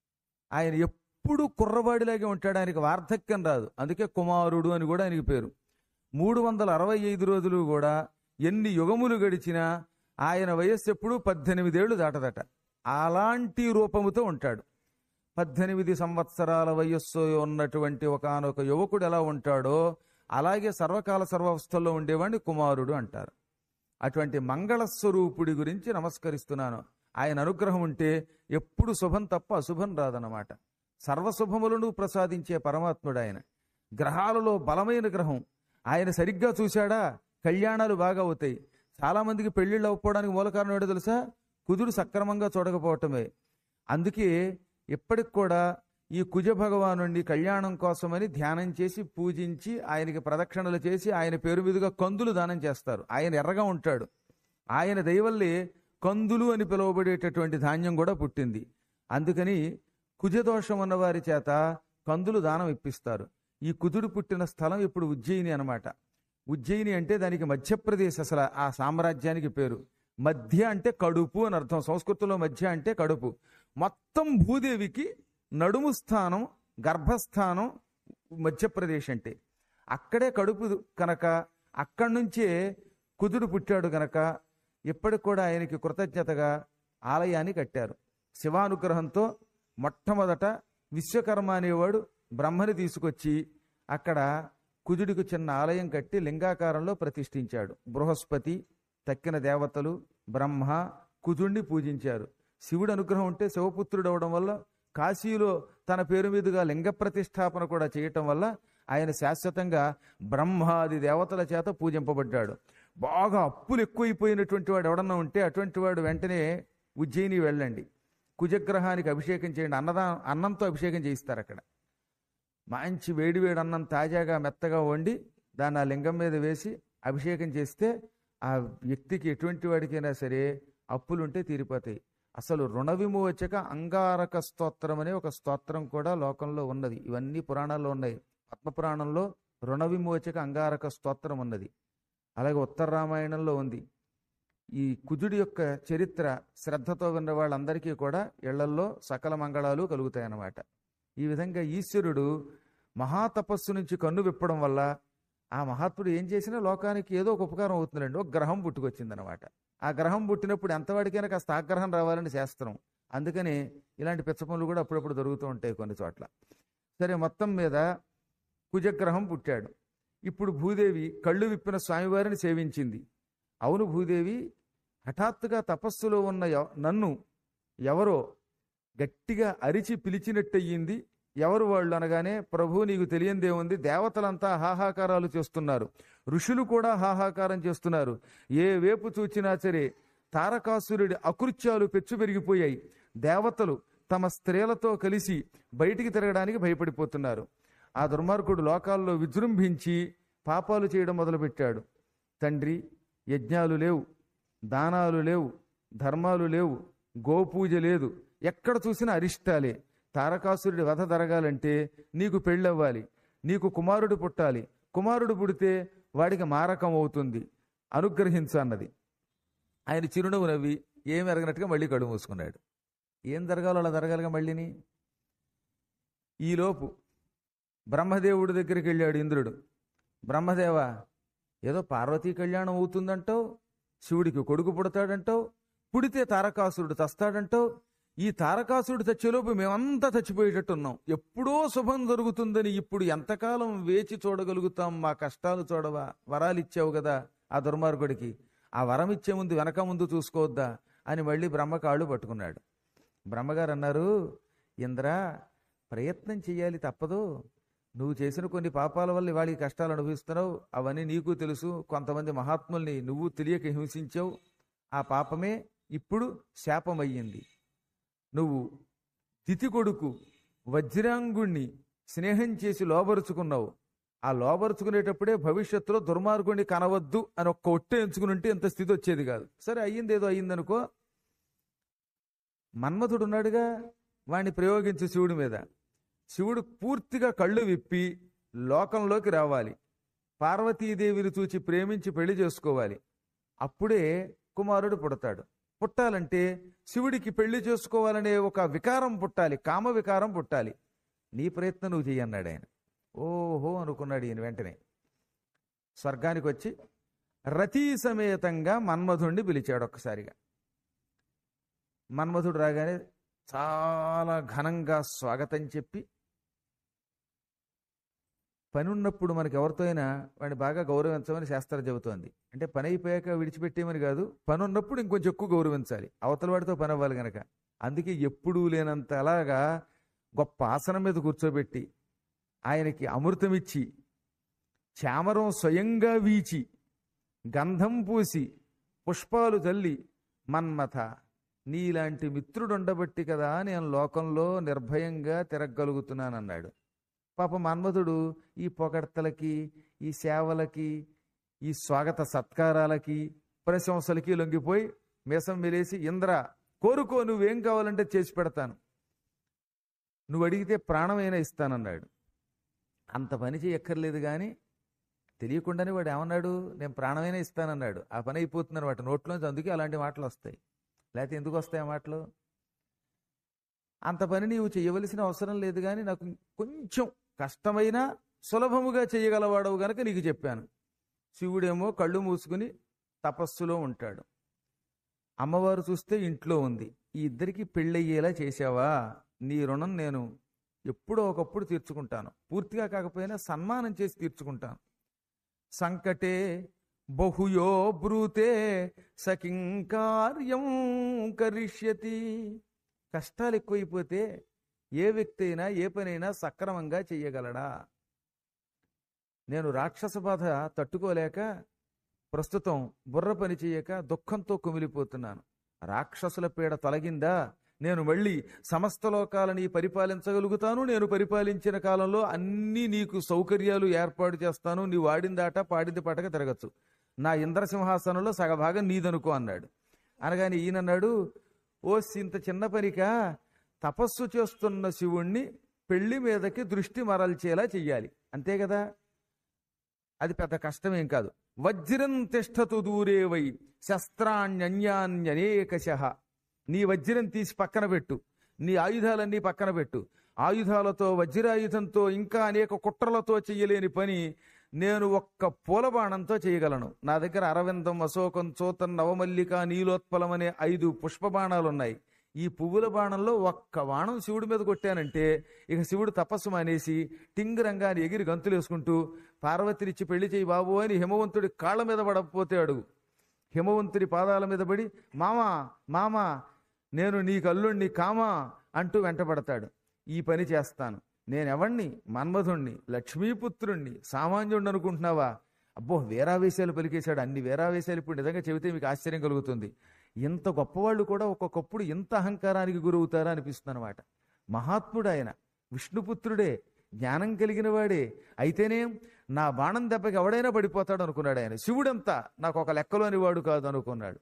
ఆయన ఎప్పుడు కుర్రవాడిలాగే ఉంటాడు, ఆయనకి వార్ధక్యం రాదు, అందుకే కుమారుడు అని కూడా ఆయనకి పేరు. మూడు వందల అరవై ఐదు రోజులు కూడా ఎన్ని యుగములు గడిచినా ఆయన వయస్సు ఎప్పుడు పద్దెనిమిదేళ్లు దాటదట. అలాంటి రూపముతో ఉంటాడు. పద్దెనిమిది సంవత్సరాల వయస్సు ఉన్నటువంటి ఒకానొక యువకుడు ఎలా ఉంటాడో అలాగే సర్వకాల సర్వావస్థల్లో ఉండేవాడిని కుమారుడు అంటారు. అటువంటి మంగళస్వరూపుడి గురించి నమస్కరిస్తున్నాను. ఆయన అనుగ్రహం ఉంటే ఎప్పుడు శుభం తప్ప అశుభం రాదన్నమాట. సర్వశుభములను ప్రసాదించే పరమాత్ముడు ఆయన. గ్రహాలలో బలమైన గ్రహం. ఆయన సరిగ్గా చూశాడా కళ్యాణాలు బాగా అవుతాయి. చాలా మందికి పెళ్లిళ్ళు అవ్వకపోవడానికి మూల కారణం ఏంటో తెలుసా? కుదురు సక్రమంగా చూడకపోవటమే. అందుకే ఇప్పటికి కూడా ఈ కుజ భగవానుడి కళ్యాణం కోసమని ధ్యానం చేసి పూజించి ఆయనకి ప్రదక్షిణలు చేసి ఆయన పేరు మీదుగా కందులు దానం చేస్తారు. ఆయన ఎర్రగా ఉంటాడు. ఆయన దయవల్లే కందులు అని పిలువబడేటటువంటి ధాన్యం కూడా పుట్టింది. అందుకని కుజదోషం ఉన్న వారి చేత కందులు దానం ఇప్పిస్తారు. ఈ కుదురు పుట్టిన స్థలం ఇప్పుడు ఉజ్జయిని అనమాట. ఉజ్జయిని అంటే దానికి మధ్యప్రదేశ్ అసలు ఆ సామ్రాజ్యానికి పేరు. మధ్య అంటే కడుపు అని అర్థం. సంస్కృతంలో మధ్య అంటే కడుపు. మొత్తం భూదేవికి నడుము స్థానం, గర్భస్థానం మధ్యప్రదేశ్ అంటే. అక్కడే కడుపు కనుక అక్కడి నుంచే కుదురు పుట్టాడు కనుక ఇప్పటికి కూడా ఆయనకి కృతజ్ఞతగా ఆలయాన్ని కట్టారు. శివానుగ్రహంతో మొట్టమొదట విశ్వకర్మ అనేవాడు బ్రహ్మని తీసుకొచ్చి అక్కడ కుజుడికి చిన్న ఆలయం కట్టి లింగాకారంలో ప్రతిష్ఠించాడు. బృహస్పతి, తక్కిన దేవతలు, బ్రహ్మ, కుజుడిని పూజించారు. శివుడు అనుగ్రహం ఉంటే శివపుత్రుడు అవడం వల్ల కాశీలో తన పేరు మీదుగా లింగ ప్రతిష్టాపన కూడా చేయటం వల్ల ఆయన శాశ్వతంగా బ్రహ్మాది దేవతల చేత పూజింపబడ్డాడు. బాగా అప్పులు ఎక్కువైపోయినటువంటి వాడు ఎవడన్నా ఉంటే అటువంటి వాడు వెంటనే ఉజ్జయిని వెళ్ళండి, కుజగ్రహానికి అభిషేకం చేయండి. అన్నదా అన్నంతో అభిషేకం చేయిస్తారు. అక్కడ మంచి వేడివేడి అన్నం తాజాగా మెత్తగా వండి దాన్ని ఆ లింగం మీద వేసి అభిషేకం చేస్తే ఆ వ్యక్తికి ఎటువంటి వాడికైనా సరే అప్పులుంటే తీరిపోతాయి. అసలు రుణ విమోచక అంగారక స్తోత్రం అనే ఒక స్తోత్రం కూడా లోకంలో ఉన్నది. ఇవన్నీ పురాణాల్లో ఉన్నాయి. పద్మపురాణంలో రుణ విమోచక అంగారక స్తోత్రం ఉన్నది. అలాగే ఉత్తర రామాయణంలో ఉంది. ఈ కుజుడి యొక్క చరిత్ర శ్రద్ధతో విన్న వాళ్ళందరికీ కూడా ఇళ్లల్లో సకల మంగళాలు కలుగుతాయన్నమాట. ఈ విధంగా ఈశ్వరుడు మహాతపస్సు నుంచి కన్ను విప్పడం వల్ల ఆ మహాత్ముడు ఏం చేసినా లోకానికి ఏదో ఒక ఉపకారం అవుతుందండి. ఒక గ్రహం పుట్టుకొచ్చిందనమాట. ఆ గ్రహం పుట్టినప్పుడు ఎంతవాడికైనా కాస్త ఆగ్రహం రావాలని శాస్త్రం. అందుకని ఇలాంటి పిచ్చ పనులు కూడా అప్పుడప్పుడు జరుగుతూ ఉంటాయి కొన్ని చోట్ల. సరే, మొత్తం మీద కుజగ్రహం పుట్టాడు. ఇప్పుడు భూదేవి కళ్ళు విప్పిన స్వామివారిని సేవించింది. అవును, భూదేవి హఠాత్తుగా తపస్సులో ఉన్న నన్ను ఎవరో గట్టిగా అరిచి పిలిచినట్టయింది. ఎవరు వాళ్ళు అనగానే, ప్రభు నీకు తెలియందేముంది, దేవతలంతా హాహాకారాలు చేస్తున్నారు, ఋషులు కూడా హాహాకారం చేస్తున్నారు. ఏ వేపు చూచినా సరే తారకాసురుడి అకృత్యాలు పెచ్చు పెరిగిపోయాయి. దేవతలు తమ స్త్రీలతో కలిసి బయటికి తిరగడానికి భయపడిపోతున్నారు. ఆ దుర్మార్గుడు లోకాల్లో విజృంభించి పాపాలు చేయడం మొదలుపెట్టాడు. తండ్రి, యజ్ఞాలు లేవు, దానాలు లేవు, ధర్మాలు లేవు, గోపూజ లేదు, ఎక్కడ చూసినా అరిష్టాలే. తారకాసురుడి వధ జరగాలంటే నీకు పెళ్ళవ్వాలి, నీకు కుమారుడు పుట్టాలి, కుమారుడు పుడితే వాడికి మారకం అవుతుంది, అనుగ్రహించు అన్నది. ఆయన చిరునవ్వు నవ్వి ఏమి ఎరగనట్టుగా మళ్ళీ కడు మూసుకున్నాడు. ఏం జరగాలో అలా జరగాలిగా మళ్ళీని. ఈలోపు బ్రహ్మదేవుడి దగ్గరికి వెళ్ళాడు ఇంద్రుడు. బ్రహ్మదేవ, ఏదో పార్వతీ కళ్యాణం అవుతుందంటావు, శివుడికి కొడుకు పుడతాడంటావు, పుడితే తారకాసురుడు చస్తాడంటావు. ఈ తారకాసురుడు చచ్చేలోపు మేమంతా చచ్చిపోయేటట్టున్నాం. ఎప్పుడో శుభం జరుగుతుందని ఇప్పుడు ఎంతకాలం వేచి చూడగలుగుతాం? మా కష్టాలు చూడవా? వరాలు ఇచ్చావు కదా ఆ దుర్మార్గుడికి, ఆ వరం ఇచ్చే ముందు వెనక ముందు చూసుకోవద్దా అని మళ్ళీ బ్రహ్మ కాళ్ళు పట్టుకున్నాడు. బ్రహ్మగారు అన్నారు, ఇంద్ర, ప్రయత్నం చెయ్యాలి, తప్పదు. నువ్వు చేసిన కొన్ని పాపాల వల్ల ఇవాళ ఈ కష్టాలు అనుభవిస్తున్నావు. అవన్నీ నీకు తెలుసు. కొంతమంది మహాత్ముల్ని నువ్వు తెలియక హింసించావు. ఆ పాపమే ఇప్పుడు శాపమయ్యింది. నువ్వు తిథి కొడుకు వజ్రాంగుణ్ణి స్నేహం చేసి లోబరుచుకున్నావు. ఆ లోబరుచుకునేటప్పుడే భవిష్యత్తులో దుర్మార్గుణ్ణి కనవద్దు అని ఒక్క ఒట్టే ఎంచుకుని ఉంటే ఇంత స్థితి వచ్చేది కాదు. సరే, అయ్యింది, ఏదో అయ్యిందనుకో. మన్మథుడు ఉన్నాడుగా, వాణ్ణి ప్రయోగించు శివుడి మీద. శివుడు పూర్తిగా కళ్ళు విప్పి లోకంలోకి రావాలి. పార్వతీదేవిని చూచి ప్రేమించి పెళ్లి చేసుకోవాలి. అప్పుడే కుమారుడు పుడతాడు. పుట్టాలంటే శివుడికి పెళ్లి చేసుకోవాలనే ఒక వికారం పుట్టాలి, కామ వికారం పుట్టాలి. నీ ప్రయత్నం నువ్వు చెయ్యన్నాడు ఆయన. ఓహో అనుకున్నాడు ఈయన. వెంటనే స్వర్గానికి వచ్చి రతీ సమేతంగా మన్మధుణ్ణి పిలిచాడు ఒక్కసారిగా. మన్మధుడు రాగానే చాలా ఘనంగా స్వాగతం చెప్పి, పని ఉన్నప్పుడు మనకి ఎవరితో అయినా వాడిని బాగా గౌరవించమని శాస్త్రం చెబుతోంది. అంటే పని అయిపోయాక విడిచిపెట్టేమని కాదు, పని ఉన్నప్పుడు ఇంకొంచెం ఎక్కువ గౌరవించాలి, అవతల వాడితో పని అవ్వాలి గనక. అందుకే ఎప్పుడూ లేనంత అలాగా గొప్ప ఆసనం మీద కూర్చోబెట్టి ఆయనకి అమృతమిచ్చి చామరం స్వయంగా వీచి గంధం పూసి పుష్పాలు చల్లి, మన్మథ నీలాంటి మిత్రుడుండబట్టి కదా నేను లోకంలో నిర్భయంగా తిరగగలుగుతున్నానన్నాడు. పాప మన్మధుడు ఈ పొగడ్తలకి, ఈ సేవలకి, ఈ స్వాగత సత్కారాలకి, ప్రశంసలకి లొంగిపోయి మీసం వెలేసి, ఇంద్ర కోరుకో, నువ్వేం కావాలంటే చేసి పెడతాను, నువ్వు అడిగితే ప్రాణమైనా ఇస్తానన్నాడు. అంత పని చేయక్కర్లేదు కానీ తెలియకుండానే వాడు ఏమన్నాడు, నేను ప్రాణమైనా ఇస్తానన్నాడు. ఆ పని అయిపోతుందని వాటి నోట్లోంచి. అందుకే అలాంటి మాటలు వస్తాయి, లేకపోతే ఎందుకు వస్తాయి ఆ మాటలు? అంత పని నీవు చేయవలసిన అవసరం లేదు కానీ నాకు కొంచెం కష్టమైనా సులభముగా చేయగలవాడవు గనక నీకు చెప్పాను. శివుడేమో కళ్ళు మూసుకుని తపస్సులో ఉంటాడు. అమ్మవారు చూస్తే ఇంట్లో ఉంది. ఈ ఇద్దరికి పెళ్ళయ్యేలా చేసావా, నీ రుణం నేను ఎప్పుడో ఒకప్పుడు తీర్చుకుంటాను. పూర్తిగా కాకపోయినా సన్మానం చేసి తీర్చుకుంటాను. సంకటే బహుయో బ్రూతే సకింకార్యం కరిష్యతి. కష్టాలు ఎక్కువైపోతే ఏ వ్యక్తి అయినా ఏ పనైనా సక్రమంగా చెయ్యగలడా? నేను రాక్షస బాధ తట్టుకోలేక ప్రస్తుతం బుర్ర పని చేయక దుఃఖంతో కుమిలిపోతున్నాను. రాక్షసుల పీడ తొలగిందా, నేను మళ్ళీ సమస్త లోకాలని పరిపాలించగలుగుతాను. నేను పరిపాలించిన కాలంలో అన్నీ నీకు సౌకర్యాలు ఏర్పాటు చేస్తాను. నీవు ఆడిందాట పాడింది పటక తిరగచ్చు. నా ఇంద్రసింహాసనంలో సగభాగం నీదనుకో అన్నాడు. అనగానే ఈయనన్నాడు, ఓ ఇంత చిన్న పనికా తపస్సు చేస్తున్న శివుణ్ణి పెళ్లి మీదకి దృష్టి మరల్చేలా చెయ్యాలి, అంతే కదా, అది పెద్ద కష్టమేం కాదు. వజ్రం తిష్టతు దూరే వై శస్త్రాణ్యన్యాన్యనేకశః. నీ వజ్రం తీసి పక్కన పెట్టు, నీ ఆయుధాలన్నీ పక్కన పెట్టు. ఆయుధాలతో, వజ్రాయుధంతో, ఇంకా అనేక కుట్రలతో చెయ్యలేని పని నేను ఒక్క పూలబాణంతో చేయగలను. నా దగ్గర అరవిందం, అశోకం, చోతం, నవమల్లిక, నీలోత్పలం అనే ఐదు పుష్ప బాణాలు ఉన్నాయి. ఈ పువ్వుల బాణంలో ఒక్క బాణం శివుడి మీద కొట్టానంటే ఇక శివుడు తపస్సు మానేసి టింగరంగాని ఎగిరి గంతులు వేసుకుంటూ పార్వతినిచ్చి పెళ్లి చేయి బాబు అని హిమవంతుడి కాళ్ళ మీద పడకపోతే అడుగు. హిమవంతుడి పాదాల మీద పడి మామా మామా నేను నీకు అల్లుణ్ణి కామా అంటూ వెంటబడతాడు. ఈ పని చేస్తాను. నేనెవణ్ణి? మన్మధుణ్ణి, లక్ష్మీపుత్రుణ్ణి, సామాన్యుణ్ణి అనుకుంటున్నావా? అబ్బో, వీరావేశాలు పలికేశాడు. అన్ని వీరావేశాలు ఇప్పుడు నిజంగా చెబితే మీకు ఆశ్చర్యం కలుగుతుంది. ఇంత గొప్పవాళ్ళు కూడా ఒక్కొక్కప్పుడు ఇంత అహంకారానికి గురవుతారా అనిపిస్తుంది అనమాట. మహాత్ముడు ఆయన, విష్ణుపుత్రుడే, జ్ఞానం కలిగిన వాడే. అయితేనే నా బాణం దెబ్బకి ఎవడైనా పడిపోతాడు అనుకున్నాడు ఆయన. శివుడంతా నాకు ఒక లెక్కలోని వాడు కాదు అనుకున్నాడు.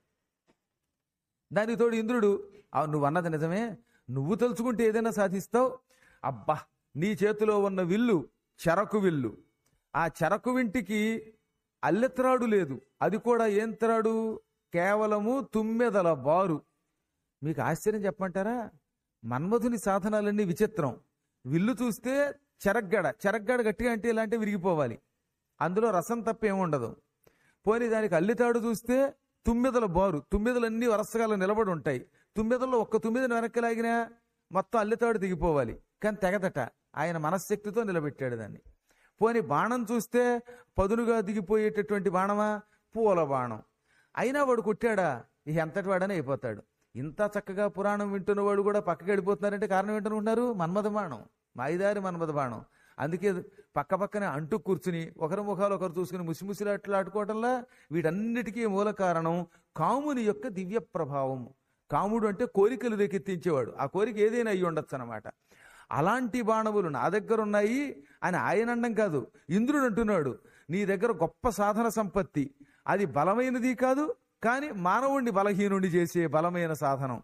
దానికి తోడు ఇంద్రుడు, నువ్వు అన్నది నిజమే, నువ్వు తలుచుకుంటే ఏదైనా సాధిస్తావు. అబ్బా, నీ చేతిలో ఉన్న విల్లు చెరకు విల్లు. ఆ చెరకు వింటికి అల్లెత్రాడు లేదు, అది కూడా ఏం త్రాడు, కేవలము తుమ్మెదల బారు. మీకు ఆశ్చర్యం చెప్పమంటారా? మన్మధుని సాధనాలన్నీ విచిత్రం. విల్లు చూస్తే చెరగ్గడ, చెరగ్గడ గట్టిగా అంటే ఇలాంటి విరిగిపోవాలి, అందులో రసం తప్ప ఏముండదు. పోనీ దానికి అల్లితాడు చూస్తే తుమ్మెదల బారు, తుమ్మెదలన్నీ వరసగా నిలబడి ఉంటాయి. తుమ్మెదల్లో ఒక్క తుమ్మెదని వెనక్కి లాగినా మొత్తం అల్లితాడు దిగిపోవాలి, కానీ తెగదట. ఆయన మనశ్శక్తితో నిలబెట్టాడు దాన్ని. పోనీ బాణం చూస్తే పదునుగా దిగిపోయేటటువంటి బాణమా, పూల బాణం. అయినా వాడు కొట్టాడా, ఇక ఎంతటి వాడని అయిపోతాడు. ఇంత చక్కగా పురాణం వింటున్నవాడు కూడా పక్కకి వెళ్ళిపోతున్నారంటే కారణం ఏంటనుకుంటున్నారు? మన్మథ బాణం, మాయిదారి మన్మథ బాణం. అందుకే పక్క పక్కనే అంటూ కూర్చుని ఒకరి ముఖాలు ఒకరు చూసుకుని ముసిముసిలాట్లు ఆడుకోవటంలా వీటన్నిటికీ మూల కారణం కాముని యొక్క దివ్య ప్రభావం. కాముడు అంటే కోరికలు రేకెత్తించేవాడు. ఆ కోరిక ఏదైనా అయ్యి ఉండొచ్చు అన్నమాట. అలాంటి బాణములు నా దగ్గర ఉన్నాయి అని ఆయన అండం కాదు, ఇంద్రుడు అంటున్నాడు. నీ దగ్గర గొప్ప సాధన సంపత్తి, అది బలమైనది కాదు, కానీ మానవుణ్ణి బలహీనుడి చేసే బలమైన సాధనం.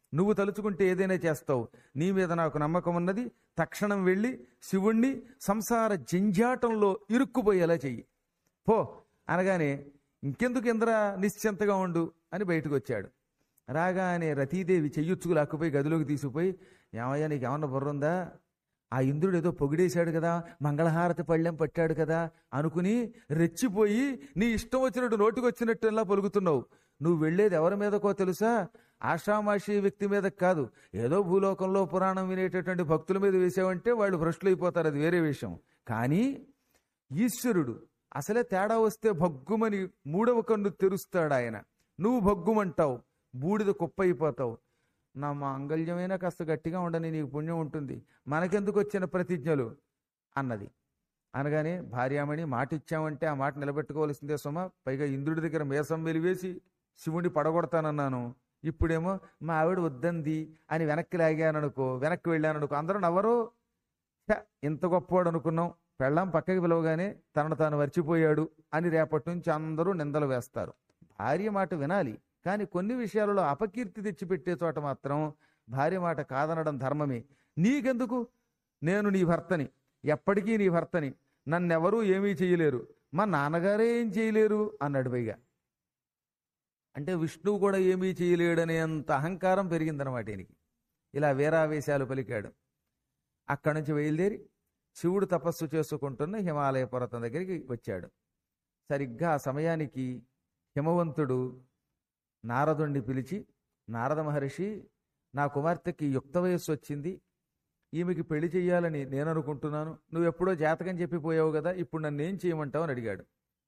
నువ్వు తలుచుకుంటే ఏదైనా చేస్తావు. నీ మీద నాకు నమ్మకం ఉన్నది. తక్షణం వెళ్ళి శివుణ్ణి సంసార జంజాటంలో ఇరుక్కుపోయేలా చెయ్యి పో అనగానే, ఇంకెందుకు ఇంద్ర నిశ్చింతగా ఉండు అని బయటకు వచ్చాడు. రాగానే రతీదేవి చెయ్యొచ్చుకు లాక్కుపోయి గదిలోకి తీసుకుపోయి, ఏమయ్యా నీకు ఏమన్నా బుర్రుందా? ఆ ఇంద్రుడు ఏదో పొగిడేశాడు కదా, మంగళహారతి పళ్ళెం పట్టాడు కదా అనుకుని రెచ్చిపోయి నీ ఇష్టం వచ్చినట్టు నోటికొచ్చినట్టులా పలుకుతున్నావు. నువ్వు వెళ్ళేది ఎవరి మీదకో తెలుసా? ఆషామాషి వ్యక్తి మీద కాదు. ఏదో భూలోకంలో పురాణం వినేటటువంటి భక్తుల మీద వేసావంటే వాళ్ళు భ్రష్టులు అయిపోతారు, అది వేరే విషయం. కానీ ఈశ్వరుడు అసలే తేడా వస్తే భగ్గుమని మూడవ కన్ను తెరుస్తాడు ఆయన. నువ్వు భగ్గుమంటావు, బూడిద కుప్ప అయిపోతావు. నా మాంగళ్యమైనా కాస్త గట్టిగా ఉండని, నీకు పుణ్యం ఉంటుంది, మనకెందుకు వచ్చిన ప్రతిజ్ఞలు అన్నది. అనగానే భార్యామణి మాట ఇచ్చామంటే ఆ మాట నిలబెట్టుకోవాల్సిందే సుమ. పైగా ఇంద్రుడి దగ్గర మేసం వెలివేసి శివుడిని పడగొడతానన్నాను, ఇప్పుడేమో మా ఆవిడ వద్దంది అని వెనక్కి లాగాననుకో, వెనక్కి వెళ్ళాననుకో, అందరూ నవ్వరు. ఇంత గొప్పవాడు అనుకున్నాం, పెళ్ళాం పక్కకి పిలవగానే తనను తాను మర్చిపోయాడు అని రేపటి నుంచి అందరూ నిందలు వేస్తారు. భార్య మాట వినాలి, కానీ కొన్ని విషయాలలో అపకీర్తి తెచ్చిపెట్టే చోట మాత్రం భార్య మాట కాదనడం ధర్మమే. నీకెందుకు, నేను నీ భర్తని, ఎప్పటికీ నీ భర్తని, నన్నెవరూ ఏమీ చేయలేరు, మా నాన్నగారే ఏం చేయలేరు అన్నాడు. పైగా అంటే విష్ణువు కూడా ఏమీ చేయలేడనేంత అహంకారం పెరిగిందనమాట ఈయనకి. ఇలా వీరావేశాలు పలికాడు. అక్కడి నుంచి బయలుదేరి శివుడు తపస్సు చేసుకుంటున్న హిమాలయ పర్వతం దగ్గరికి వచ్చాడు. సరిగ్గా ఆ సమయానికి హిమవంతుడు నారదుణ్ణి పిలిచి, నారద మహర్షి, నా కుమార్తెకి యుక్త వయస్సు వచ్చింది, ఈమెకి పెళ్లి చెయ్యాలని నేను అనుకుంటున్నాను, నువ్వెప్పుడో జాతకం చెప్పిపోయావు కదా, ఇప్పుడు నన్ను ఏం చేయమంటావు అని అడిగాడు.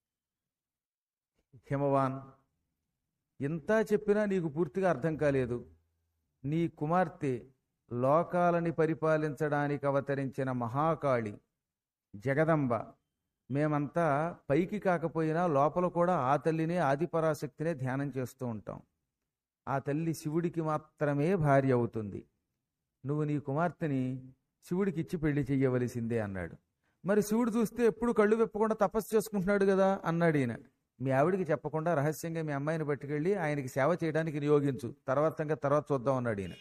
హిమవాన్, ఇంతా చెప్పినా నీకు పూర్తిగా అర్థం కాలేదు. నీ కుమార్తె లోకాలని పరిపాలించడానికి అవతరించిన మహాకాళి జగదంబ. మేమంతా పైకి కాకపోయినా లోపల కూడా ఆ తల్లినే, ఆదిపరాశక్తినే ధ్యానం చేస్తూ ఉంటాం. ఆ తల్లి శివుడికి మాత్రమే భార్య అవుతుంది. నువ్వు నీ కుమార్తెని శివుడికి ఇచ్చి పెళ్లి చెయ్యవలసిందే అన్నాడు. మరి శివుడు చూస్తే ఎప్పుడు కళ్ళు విప్పకుండా తపస్సు చేసుకుంటున్నాడు కదా అన్నాడు ఈయన. మీ ఆవిడికి చెప్పకుండా రహస్యంగా మీ అమ్మాయిని పట్టుకెళ్ళి ఆయనకి సేవ చేయడానికి నియోగించు, తర్వాత తర్వాత చూద్దాం అన్నాడు ఈయన.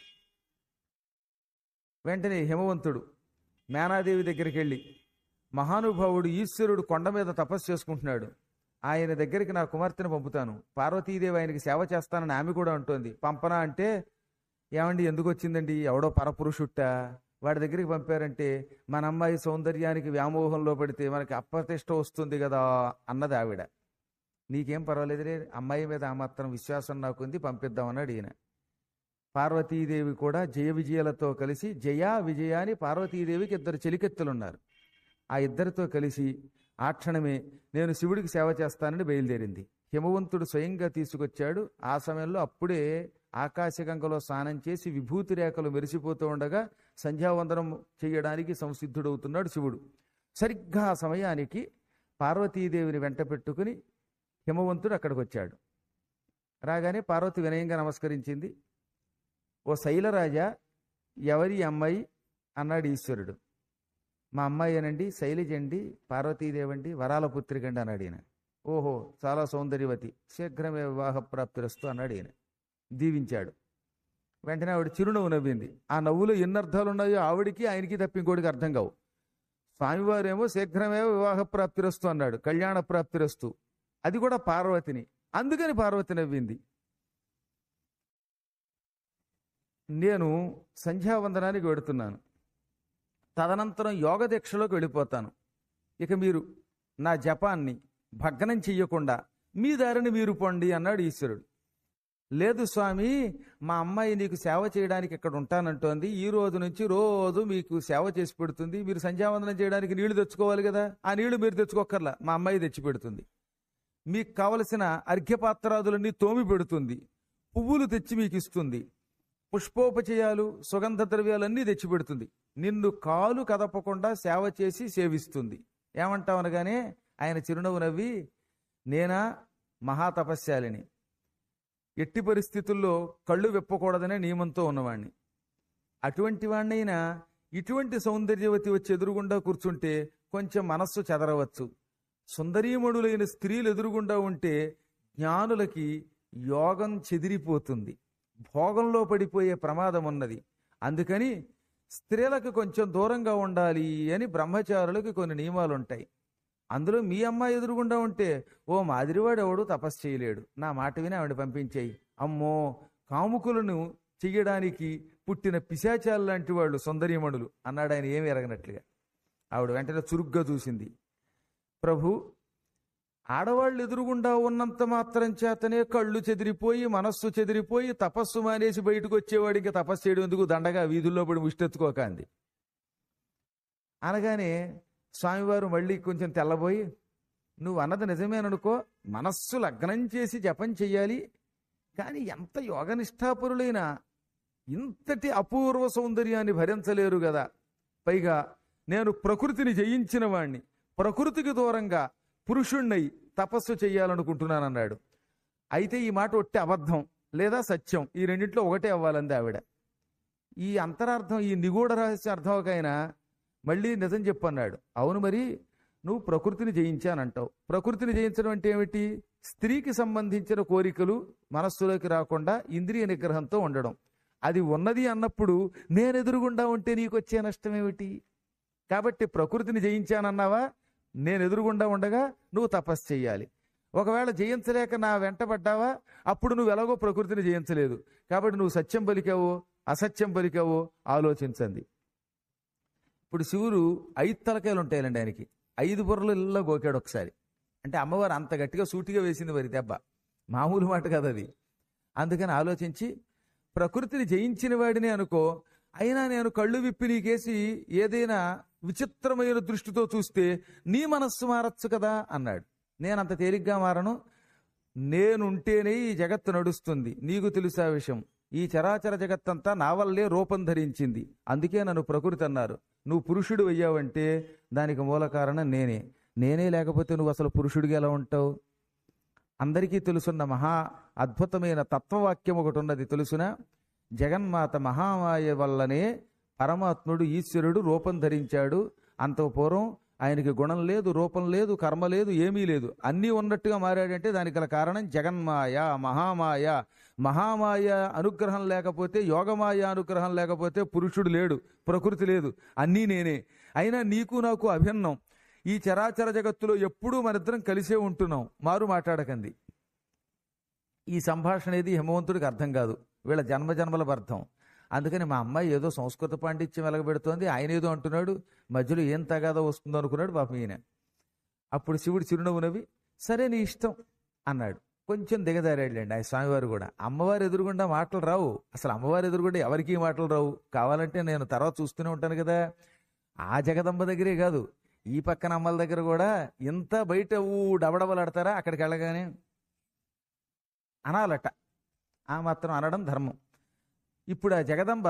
వెంటనే హిమవంతుడు మేనాదేవి దగ్గరికి వెళ్ళి, మహానుభావుడు ఈశ్వరుడు కొండ మీద తపస్సు చేసుకుంటున్నాడు, ఆయన దగ్గరికి నా కుమార్తెను పంపుతాను, పార్వతీదేవి ఆయనకి సేవ చేస్తానని ఆమె కూడా అంటోంది, పంపనా అంటే, ఏమండి ఎందుకు వచ్చిందండి, ఎవడో పరపురుషుట్ట, వాడి దగ్గరికి పంపారంటే మన అమ్మాయి సౌందర్యానికి వ్యామోహంలో పడితే మనకి అప్రతిష్ట వస్తుంది కదా అన్నది ఆవిడ. నీకేం పర్వాలేదురే, అమ్మాయి మీద ఆ మాత్రం విశ్వాసం నాకుంది, పంపిద్దామన్నాడు ఈయన. పార్వతీదేవి కూడా జయ విజయాలతో కలిసి, జయ విజయ అని పార్వతీదేవికి ఇద్దరు చెలికెత్తులున్నారు, ఆ ఇద్దరితో కలిసి ఆ క్షణమే నేను శివుడికి సేవ చేస్తానని బయలుదేరింది. హిమవంతుడు స్వయంగా తీసుకొచ్చాడు. ఆ సమయంలో అప్పుడే ఆకాశగంగలో స్నానం చేసి విభూతి రేఖలు మెరిసిపోతూ ఉండగా సంధ్యావందనం చేయడానికి సంసిద్ధుడవుతున్నాడు శివుడు. సరిగ్గా ఆ సమయానికి పార్వతీదేవిని వెంట పెట్టుకుని హిమవంతుడు అక్కడికి వచ్చాడు. రాగానే పార్వతి వినయంగా నమస్కరించింది. ఓ శైలరాజా, ఎవరి అమ్మాయి అన్నాడు ఈశ్వరుడు. మా అమ్మాయి అనండి, శైలజండి, పార్వతీదేవండి, వరాల పుత్రికండి అన్నాడు ఈయన. ఓహో, చాలా సౌందర్యవతి, శీఘ్రమే వివాహ ప్రాప్తిరస్తు అన్నాడు ఈయన. దీవించాడు. వెంటనే ఆవిడ చిరునవ్వు నవ్వింది. ఆ నవ్వులో ఎన్ని అర్థాలు ఉన్నాయో ఆవిడికి ఆయనకి తప్ప ఇంకోటికి అర్థం కావు. స్వామివారేమో శీఘ్రమే వివాహ ప్రాప్తిరస్తు అన్నాడు, కళ్యాణ ప్రాప్తిరస్తు, అది కూడా పార్వతిని, అందుకని పార్వతి నవ్వింది. నేను సంధ్యావందనానికి వెడుతున్నాను, తదనంతరం యోగ దీక్షలోకి వెళ్ళిపోతాను. ఇక మీరు నా జపాన్ని భగ్నం చెయ్యకుండా మీ దారిని మీరు పొండి అన్నాడు ఈశ్వరుడు. లేదు స్వామి, మా అమ్మాయి నీకు సేవ చేయడానికి ఇక్కడ ఉంటానంటోంది, ఈ రోజు నుంచి రోజు మీకు సేవ చేసి పెడుతుంది, మీరు సంధ్యావందనం చేయడానికి నీళ్లు తెచ్చుకోవాలి కదా, ఆ నీళ్లు మీరు తెచ్చుకోకర్లా, మా అమ్మాయి తెచ్చి పెడుతుంది, మీకు కావలసిన అర్ఘ్యపాత్రాదులన్నీ తోమి పెడుతుంది, పువ్వులు తెచ్చి మీకు ఇస్తుంది, పుష్పోపచయాలు సుగంధ ద్రవ్యాలన్నీ తెచ్చిపెడుతుంది, నిన్ను కాలు కదపకుండా సేవ చేసి సేవిస్తుంది. ఏమంటావు అనగానే ఆయన చిరునవ్వు నవ్వి, నేనా మహాతపస్యాలిని, ఎట్టి పరిస్థితుల్లో కళ్ళు విప్పకూడదనే నియమంతో ఉన్నవాణ్ణి, అటువంటి వాణ్ణైనా ఇటువంటి సౌందర్యవతి వచ్చి ఎదురుగుండా కూర్చుంటే కొంచెం మనస్సు చెదరవచ్చు, సుందరీమణులైన స్త్రీలు ఎదురుగుండా ఉంటే జ్ఞానులకి యోగం చెదిరిపోతుంది, భోగంలో పడిపోయే ప్రమాదం ఉన్నది. అందుకని స్త్రీలకు కొంచెం దూరంగా ఉండాలి అని బ్రహ్మచారులకు కొన్ని నియమాలు ఉంటాయి. అందులో మీ అమ్మాయి ఎదురుగుండా ఉంటే ఓ మాదిరివాడు ఎవడు తపస్సు చేయలేడు, నా మాట విని ఆవిడ పంపించేయి. అమ్మో, కాముకులను చెయ్యడానికి పుట్టిన పిశాచాలు లాంటి వాళ్ళు సుందరీమణులు అన్నాడు ఆయన ఏమి ఎరగనట్లుగా. ఆవిడ వెంటనే చురుగ్గా చూసింది. ప్రభు, ఆడవాళ్ళు ఎదురుగుండా ఉన్నంత మాత్రం చేతనే కళ్ళు చెదిరిపోయి మనస్సు చెదిరిపోయి తపస్సు మానేసి బయటకు వచ్చేవాడికి తపస్సు చేయడం ఎందుకు, దండగా వీధుల్లో పడి ముష్టెత్తుకోక అంది. అనగానే స్వామివారు మళ్ళీ కొంచెం తెల్లబోయి, నువ్వు అన్నది నిజమేననుకో, మనస్సు లగ్నం చేసి జపం చెయ్యాలి, కానీ ఎంత యోగనిష్టాపరులైనా ఇంతటి అపూర్వ సౌందర్యాన్ని భరించలేరు కదా. పైగా నేను ప్రకృతిని జయించిన వాణ్ణి, ప్రకృతికి దూరంగా పురుషుణ్ణై తపస్సు చెయ్యాలనుకుంటున్నానన్నాడు. అయితే ఈ మాట ఒట్టి అబద్ధం లేదా సత్యం, ఈ రెండింటిలో ఒకటే అవ్వాలంది ఆవిడ. ఈ అంతరార్థం, ఈ నిగూఢ రహస్య అర్థంకైనా మళ్ళీ నిజం చెప్పన్నాడు. అవును, మరి నువ్వు ప్రకృతిని జయించానంటావు. ప్రకృతిని జయించడం అంటే ఏమిటి? స్త్రీకి సంబంధించిన కోరికలు మనస్సులోకి రాకుండా ఇంద్రియ నిగ్రహంతో ఉండడం. అది ఉన్నది అన్నప్పుడు నేను ఎదురుగుండా ఉంటే నీకు వచ్చే నష్టం ఏమిటి? కాబట్టి ప్రకృతిని జయించానన్నావా, నేను ఎదురుగుండా ఉండగా నువ్వు తపస్సు చెయ్యాలి. ఒకవేళ జయించలేక నా వెంటబడ్డావా, అప్పుడు నువ్వు ఎలాగో ప్రకృతిని జయించలేదు. కాబట్టి నువ్వు సత్యం పలికావో అసత్యం పలికావో ఆలోచించండి. ఇప్పుడు శివుడు ఐదు తలకాయలు ఉంటాయండి ఆయనకి. ఐదు బుర్రలు ఇళ్ళలో గోకాడు ఒకసారి. అంటే అమ్మవారు అంత గట్టిగా సూటిగా వేసింది మరి దెబ్బ, మామూలు మాట కాదు అది. అందుకని ఆలోచించి, ప్రకృతిని జయించిన వాడిని అనుకో, అయినా నేను కళ్ళు విప్పి నీకేసి ఏదైనా విచిత్రమైన దృష్టితో చూస్తే నీ మనస్సు మారచ్చు కదా అన్నాడు. నేనంత తేలిగ్గా మారను, నేనుంటేనే ఈ జగత్తు నడుస్తుంది. నీకు తెలుసా విషయం, ఈ చరాచర జగత్తంతా నా వల్లే రూపం ధరించింది. అందుకే నన్ను ప్రకృతి అన్నారు. నువ్వు పురుషుడు అయ్యావంటే దానికి మూల కారణం నేనే. నేనే లేకపోతే నువ్వు అసలు పురుషుడిగా ఎలా ఉంటావు? అందరికీ తెలుసున్న మహా అద్భుతమైన తత్వవాక్యం ఒకటి ఉన్నది తెలుసునా? జగన్మాత మహామాయ వల్లనే పరమాత్ముడు ఈశ్వరుడు రూపం ధరించాడు. అంత పూర్వం ఆయనకి గుణం లేదు, రూపం లేదు, కర్మ లేదు, ఏమీ లేదు. అన్నీ ఉన్నట్టుగా మారాడంటే దానికి గల కారణం జగన్మాయ, మహామాయ. మహామాయ అనుగ్రహం లేకపోతే, యోగమాయ అనుగ్రహం లేకపోతే పురుషుడు లేడు, ప్రకృతి లేదు, అన్నీ నేనే. అయినా నీకు నాకు అభిన్నం. ఈ చరాచర జగత్తులో ఎప్పుడూ మనిద్దరం కలిసే ఉంటున్నాం, మారు మాట్లాడకండి. ఈ సంభాషణ ఏది హిమవంతుడికి అర్థం కాదు, వీళ్ళ జన్మజన్మల అర్థం. అందుకని మా అమ్మాయి ఏదో సంస్కృత పాండిత్యం వెలగబెడుతోంది, ఆయన ఏదో అంటున్నాడు, మధ్యలో ఏం తగాదో వస్తుందో అనుకున్నాడు పాపం ఈయన. అప్పుడు శివుడు చిరునవ్వు నవ్వి, సరే నీ ఇష్టం అన్నాడు. కొంచెం దిగదారాడులేండి ఆ స్వామివారు కూడా. అమ్మవారు ఎదురుగుండా మాటలు రావు, అసలు అమ్మవారు ఎదురుగుండా ఎవరికీ మాటలు రావు. కావాలంటే నేను తర్వాత చూస్తూనే ఉంటాను కదా, ఆ జగదంబ దగ్గరే కాదు, ఈ పక్కన అమ్మల దగ్గర కూడా ఇంత బయట ఊ డబడబలాడతారా, అక్కడికి వెళ్ళగానే అనాలట. ఆ మాత్రం అనడం ధర్మం. ఇప్పుడు ఆ జగదంబ,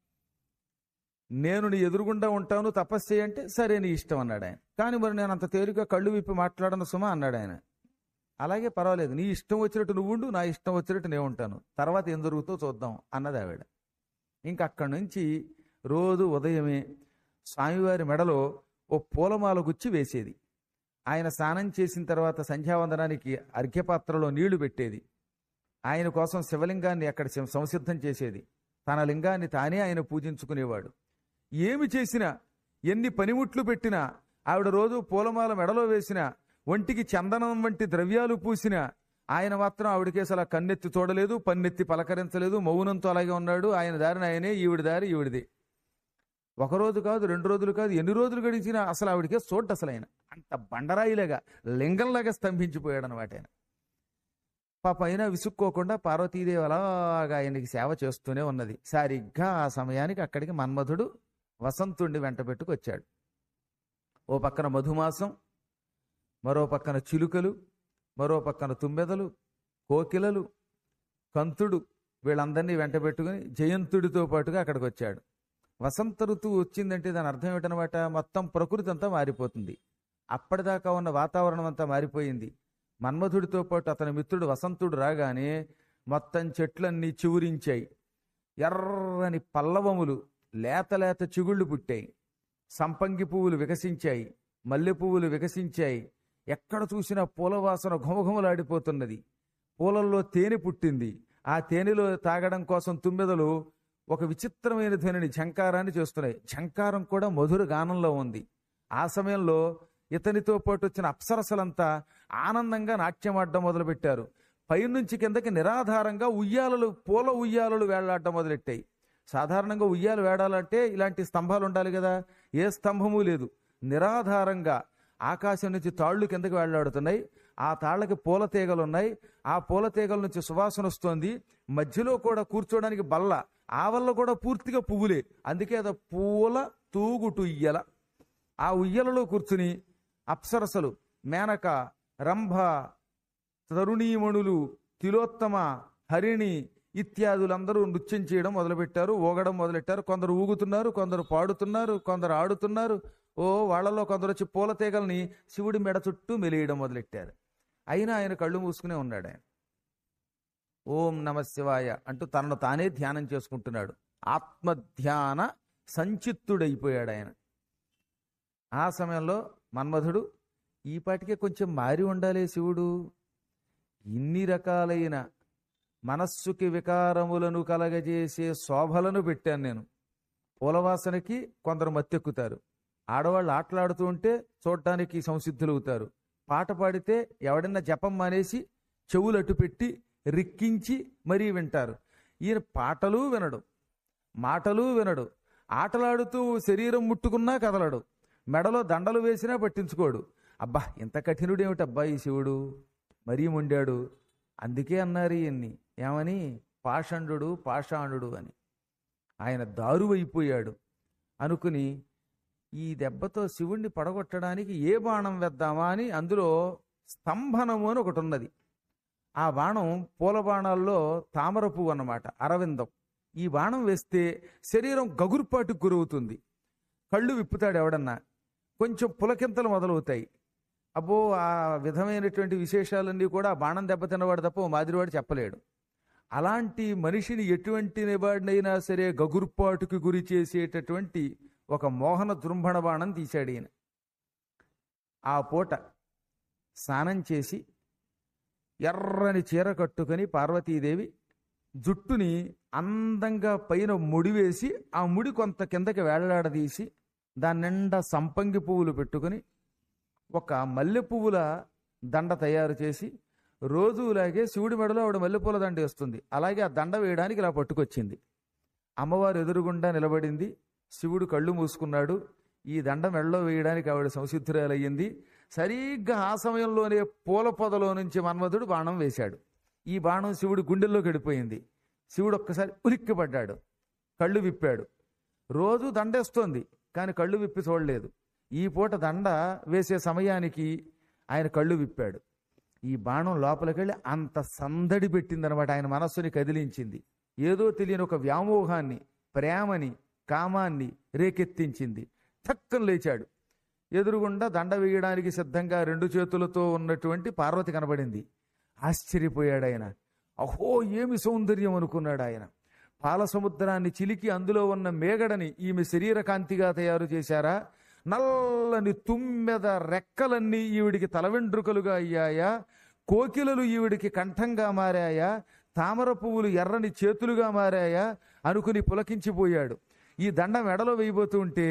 నేను నీ ఎదురుగుండా ఉంటాను తపస్సు చేయంటే సరే నీ ఇష్టం అన్నాడు ఆయన. కానీ మరి నేను అంత తేలిక కళ్ళు విప్పి మాట్లాడను సుమా అన్నాడు ఆయన. అలాగే పర్వాలేదు, నీ ఇష్టం వచ్చినట్టు నువ్వు ఉండు, నా ఇష్టం వచ్చినట్టు నేను ఉంటాను, తర్వాత ఏం జరుగుతుందో చూద్దాం అన్నది ఆవిడ. ఇంక అక్కడి నుంచి రోజు ఉదయమే స్వామివారి మెడలో ఓ పూలమాల గుచ్చి వేసేది. ఆయన స్నానం చేసిన తర్వాత సంధ్యావందనానికి అర్ఘ్యపాత్రలో నీళ్లు పెట్టేది. ఆయన కోసం శివలింగాన్ని అక్కడ సంసిద్ధం చేసేది. తన లింగాన్ని తానే ఆయన పూజించుకునేవాడు. ఏమి చేసినా, ఎన్ని పనిముట్లు పెట్టినా, ఆవిడ రోజు పూలమాల మెడలో వేసినా, ఒంటికి చందనం వంటి ద్రవ్యాలు పూసినా, ఆయన మాత్రం ఆవిడకేసి అలా కన్నెత్తి చూడలేదు, పన్నెత్తి పలకరించలేదు, మౌనంతో అలాగే ఉన్నాడు. ఆయన దారిని ఆయనే, ఈవిడి దారి ఈవిడిది. ఒకరోజు కాదు, రెండు రోజులు కాదు, ఎన్ని రోజులు గడిచినా అసలు ఆవిడకే చోటు అసలు ఆయన అంత బండరాయిలాగా లింగంలాగా స్తంభించిపోయాడు అనమాట ఆయన. పాప అయినా విసుక్కోకుండా పార్వతీదేవి అలాగా ఆయనకి సేవ చేస్తూనే ఉన్నది. సరిగ్గా ఆ సమయానికి అక్కడికి మన్మధుడు వసంతుణ్ణి వెంట పెట్టుకొచ్చాడు. ఓ పక్కన మధుమాసం, మరో పక్కన చిలుకలు, మరో పక్కన తుమ్మెదలు, కోకిలలు, కంతుడు, వీళ్ళందరినీ వెంట పెట్టుకుని జయంతుడితో పాటుగా అక్కడికి వచ్చాడు. వసంత ఋతువు వచ్చిందంటే దాని అర్థం ఏమిటనమాట, మొత్తం ప్రకృతి అంతా మారిపోతుంది. అప్పటిదాకా ఉన్న వాతావరణం అంతా మారిపోయింది. మన్మధుడితో పాటు అతని మిత్రుడు వసంతుడు రాగానే మొత్తం చెట్లన్నీ చివురించాయి. ఎర్రని పల్లవములు, లేత లేత చిగుళ్ళు పుట్టాయి. సంపంగి పువ్వులు వికసించాయి, మల్లె పువ్వులు వికసించాయి. ఎక్కడ చూసినా పూలవాసన ఘుమఘుమలాడిపోతున్నది. పూలల్లో తేనె పుట్టింది. ఆ తేనెలో తాగడం కోసం తుమ్మెదలు ఒక విచిత్రమైన ధ్వనిని ఝంకారాన్ని చేస్తున్నాయి. ఝంకారం కూడా మధుర గానంలో ఉంది. ఆ సమయంలో ఇతనితో పాటు వచ్చిన అప్సరసలంతా ఆనందంగా నాట్యం ఆడడం మొదలుపెట్టారు. పైనుంచి కిందకి నిరాధారంగా ఉయ్యాలలు, పూల ఉయ్యాలలు వేళ్లాడడం మొదలెట్టాయి. సాధారణంగా ఉయ్యాలు వేడాలంటే ఇలాంటి స్తంభాలు ఉండాలి కదా, ఏ స్తంభము లేదు. నిరాధారంగా ఆకాశం నుంచి తాళ్లు కిందకి వేళ్లాడుతున్నాయి. ఆ తాళ్లకి పూల తీగలు ఉన్నాయి. ఆ పూల తీగల నుంచి సువాసన వస్తోంది. మధ్యలో కూడా కూర్చోడానికి బల్ల, ఆ వల్ల కూడా పూర్తిగా పువ్వులే. అందుకే అది పూల తూగుటు ఉయ్యల. ఆ ఉయ్యలలో కూర్చుని అప్సరసలు, మేనక, రంభ, తరుణీమణులు, తిలోత్తమ, హరిణి ఇత్యాదులందరూ నృత్యం చేయడం మొదలుపెట్టారు, ఊగడం మొదలెట్టారు. కొందరు ఊగుతున్నారు, కొందరు పాడుతున్నారు, కొందరు ఆడుతున్నారు. ఓ వాళ్ళలో కొందరు వచ్చి పూల తీగల్ని శివుడి మెడ చుట్టూ మెలియడం మొదలెట్టారు. అయినా ఆయన కళ్ళు మూసుకునే ఉన్నాడు. ఆయన ఓం నమ శివాయ అంటూ తనను తానే ధ్యానం చేసుకుంటున్నాడు. ఆత్మధ్యాన సంచిత్తుడైపోయాడు ఆయన. ఆ సమయంలో మన్మధుడు, ఈ పాటికే కొంచెం మారి ఉండాలి శివుడు, ఇన్ని రకాలైన మనస్సుకి వికారములను కలగజేసే శోభలను పెట్టాను నేను. పూలవాసనకి కొందరు మత్తెక్కుతారు, ఆడవాళ్ళు ఆటలాడుతూ ఉంటే చూడటానికి సంసిద్ధులవుతారు, పాట పాడితే ఎవడన్నా జపం మానేసి చెవులు అటు పెట్టి రిక్కించి మరీ వింటారు. ఈయన పాటలు వినడు, మాటలు వినడు, ఆటలాడుతూ శరీరం ముట్టుకున్నా కదలడు, మెడలో దండలు వేసినా పట్టించుకోడు. అబ్బా ఇంత కఠినుడేమిటబ్బా ఈ శివుడు, మరీ మొండాడు. అందుకే అన్నారు ఈయన్ని ఏమని, పాషండు పాషాండు అని. ఆయన దారువైపోయాడు అనుకుని ఈ దెబ్బతో శివుణ్ణి పడగొట్టడానికి ఏ బాణం వేద్దామా అని అందులో స్తంభనము అని ఒకటి ఉన్నది. ఆ బాణం పూల బాణాల్లో తామర పువ్వు అన్నమాట, అరవిందం. ఈ బాణం వేస్తే శరీరం గగుర్పాటుకు గురవుతుంది. కళ్ళు విప్పుతాడు ఎవడన్నా, కొంచెం పులకింతలు మొదలవుతాయి. అబ్బో ఆ విధమైనటువంటి విశేషాలన్నీ కూడా బాణం దెబ్బతిన్నవాడు తప్ప ఓ మాదిరివాడు చెప్పలేడు. అలాంటి మనిషిని ఎటువంటి నివాడినైనా సరే గగుర్పాటుకు గురి చేసేటటువంటి ఒక మోహన దృంభణ బాణం తీశాడు ఈయన. ఆ పూట స్నానం చేసి ఎర్రని చీర కట్టుకొని పార్వతీదేవి జుట్టుని అందంగా పైన ముడి వేసి ఆ ముడి కొంత కిందకి వేళ్లాడదీసి దాని నిండా సంపంగి పువ్వులు పెట్టుకుని ఒక మల్లె పువ్వుల దండ తయారు చేసి రోజులాగే శివుడి మెడలో ఆవిడ మల్లెపూల దండ వేస్తుంది. అలాగే ఆ దండ వేయడానికి ఇలా పట్టుకొచ్చింది. అమ్మవారు ఎదురుగుండా నిలబడింది. శివుడు కళ్ళు మూసుకున్నాడు. ఈ దండ మెడలో వేయడానికి ఆవిడ సంసిద్ధురాలయ్యింది. సరిగ్గా ఆ సమయంలోనే పూల పొదలో నుంచి మన్మధుడు బాణం వేశాడు. ఈ బాణం శివుడి గుండెల్లో గడిపోయింది. శివుడు ఒక్కసారి ఉలిక్కిపడ్డాడు, కళ్ళు విప్పాడు. రోజు దండేస్తోంది కానీ కళ్ళు విప్పి చూడలేదు. ఈ పూట దండ వేసే సమయానికి ఆయన కళ్ళు విప్పాడు. ఈ బాణం లోపలికెళ్ళి అంత సందడి పెట్టిందనమాట, ఆయన మనస్సుని కదిలించింది. ఏదో తెలియని ఒక వ్యామోహాన్ని, ప్రేమని, కామాన్ని రేకెత్తించింది. ఠక్కన లేచాడు. ఎదురుగుండా దండ వేయడానికి సిద్ధంగా రెండు చేతులతో ఉన్నటువంటి పార్వతి కనబడింది. ఆశ్చర్యపోయాడు ఆయన. అహో ఏమి సౌందర్యం అనుకున్నాడు ఆయన. పాల సముద్రాన్ని చిలికి అందులో ఉన్న మేగడని ఈమె శరీర కాంతిగా తయారు చేశారా? నల్లని తుమ్మెద రెక్కలన్నీ ఈవిడికి తల వెంట్రుకలుగా అయ్యాయా? కోకిలలు ఈవిడికి కంఠంగా మారాయా? తామర పువ్వులు ఎర్రని చేతులుగా మారాయా అనుకుని పులకించిపోయాడు. ఈ దండ మెడలో వేయబోతూ ఉంటే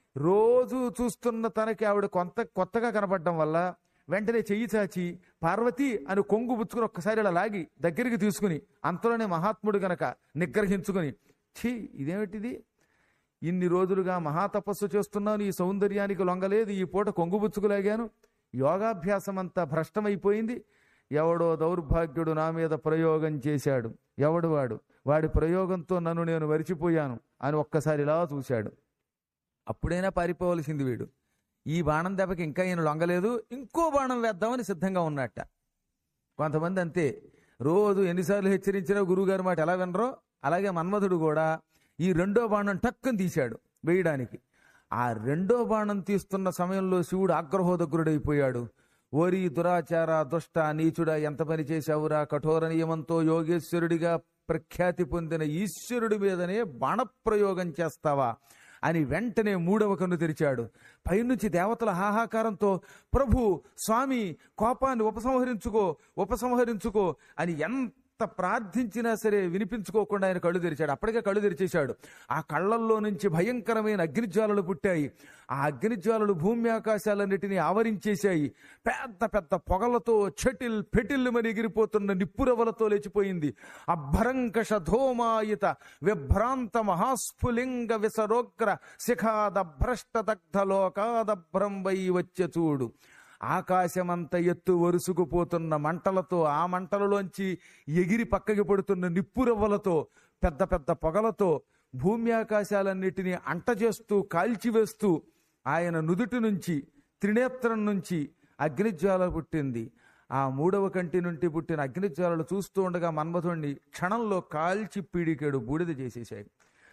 రోజు చూస్తున్న తనకి ఆవిడ కొంత కొత్తగా కనపడడం వల్ల వెంటనే చెయ్యి చాచి పార్వతి అని కొంగు పుచ్చుకుని ఒక్కసారి ఇలా లాగి దగ్గరికి తీసుకుని అంతలోనే మహాత్ముడు గనక నిగ్రహించుకుని, ఛీ ఇదేమిటిది, ఇన్ని రోజులుగా మహాతపస్సు చేస్తున్నాను, ఈ సౌందర్యానికి లొంగలేదు, ఈ పూట కొంగుబుచ్చుకులాగాను, యోగాభ్యాసం అంతా భ్రష్టమైపోయింది, ఎవడో దౌర్భాగ్యుడు నా మీద ప్రయోగం చేశాడు, ఎవడు వాడు, వాడి ప్రయోగంతో నన్ను నేను మరిచిపోయాను అని ఒక్కసారి ఇలా చూశాడు. అప్పుడైనా పారిపోవలసింది వీడు. ఈ బాణం దెబ్బకి ఇంకా ఈయన లొంగలేదు, ఇంకో బాణం వేద్దామని సిద్ధంగా ఉన్నట్ట. కొంతమంది అంతే, రోజు ఎన్నిసార్లు హెచ్చరించినా గురువుగారి మాట ఎలా వినరో అలాగే మన్మధుడు కూడా ఈ రెండో బాణం టక్కుని తీశాడు వేయడానికి. ఆ రెండో బాణం తీస్తున్న సమయంలో శివుడు ఆగ్రహోదగ్రుడైపోయాడు. ఓరి దురాచార దుష్ట నీచుడా, ఎంత పని చేశావురా, కఠోర నియమంతో యోగేశ్వరుడిగా ప్రఖ్యాతి పొందిన ఈశ్వరుడి మీదనే బాణప్రయోగం చేస్తావా అని వెంటనే మూడవ కన్ను తెరిచాడు. పైనుంచి దేవతల హాహాకారంతో ప్రభు స్వామి కోపాన్ని ఉపసంహరించుకో ఉపసంహరించుకో అని ఎంత ప్రార్థించినా సరే వినిపించుకోకుండా ఆయన కళ్ళు తెరిచాడు. అప్పటికే కళ్ళు తెరిచేశాడు. ఆ కళ్ళల్లో నుంచి భయంకరమైన అగ్నిజ్వాలలు పుట్టాయి. ఆ అగ్నిజ్వాలలు భూమి ఆకాశాలన్నిటినీ ఆవరించేశాయి. పెద్ద పెద్ద పొగలతో చటిల్ పెటిల్ మరి ఎగిరిపోతున్న నిప్పురవలతో లేచిపోయింది. అభ్రంకష ధోమాయిత విభ్రాంత మహాస్ఫులింగ విసరోగ్ర శిఖాద భ్రష్ట దగ్ధ లోకాదభ్రం వై వచ్చే చూడు. ఆకాశమంత ఎత్తు వరుసుకుపోతున్న మంటలతో, ఆ మంటలలోంచి ఎగిరి పక్కకి పడుతున్న నిప్పురవ్వలతో, పెద్ద పెద్ద పొగలతో భూమి ఆకాశాలన్నిటినీ అంటచేస్తూ కాల్చివేస్తూ ఆయన నుదుటి నుంచి, త్రినేత్రం నుంచి అగ్నిజ్వాల పుట్టింది. ఆ మూడవ కంటి నుండి పుట్టిన అగ్నిజ్వాలలు చూస్తూ ఉండగా మన్మథుణ్ణి క్షణంలో కాల్చి పీడికేడు బూడిద చేసేశాయి.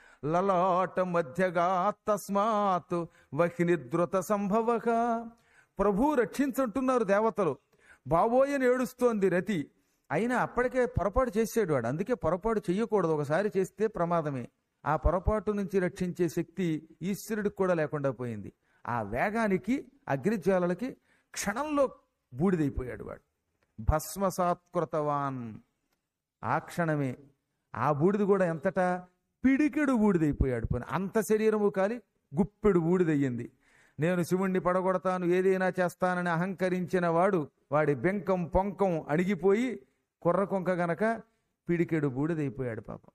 లలాట మధ్యగా తస్మాత్ వహ్నిద్రుత సంభవక. ప్రభు రక్షించుంటున్నారు దేవతలు. బాబోయని ఏడుస్తోంది రతి. అయినా అప్పటికే పొరపాటు చేసాడు వాడు. అందుకే పొరపాటు చెయ్యకూడదు. ఒకసారి చేస్తే ప్రమాదమే. ఆ పొరపాటు నుంచి రక్షించే శక్తి ఈశ్వరుడికి కూడా లేకుండా పోయింది. ఆ వేగానికి, అగ్నిజ్వాలలకి క్షణంలో బూడిదైపోయాడు వాడు. భస్మసాత్కృతవాన్. ఆ క్షణమే ఆ బూడిద కూడా ఎంతటా పిడికెడు బూడిదైపోయాడు. పోయి అంత శరీరము కాలి గుప్పెడు బూడిదయ్యింది. నేను శివుణ్ణి పడగొడతాను, ఏదైనా చేస్తానని అహంకరించిన వాడు, వాడి బెంకం పొంకం అణిగిపోయి కుర్ర కొంక గనక పిడికెడు బూడిదైపోయాడు పాపం.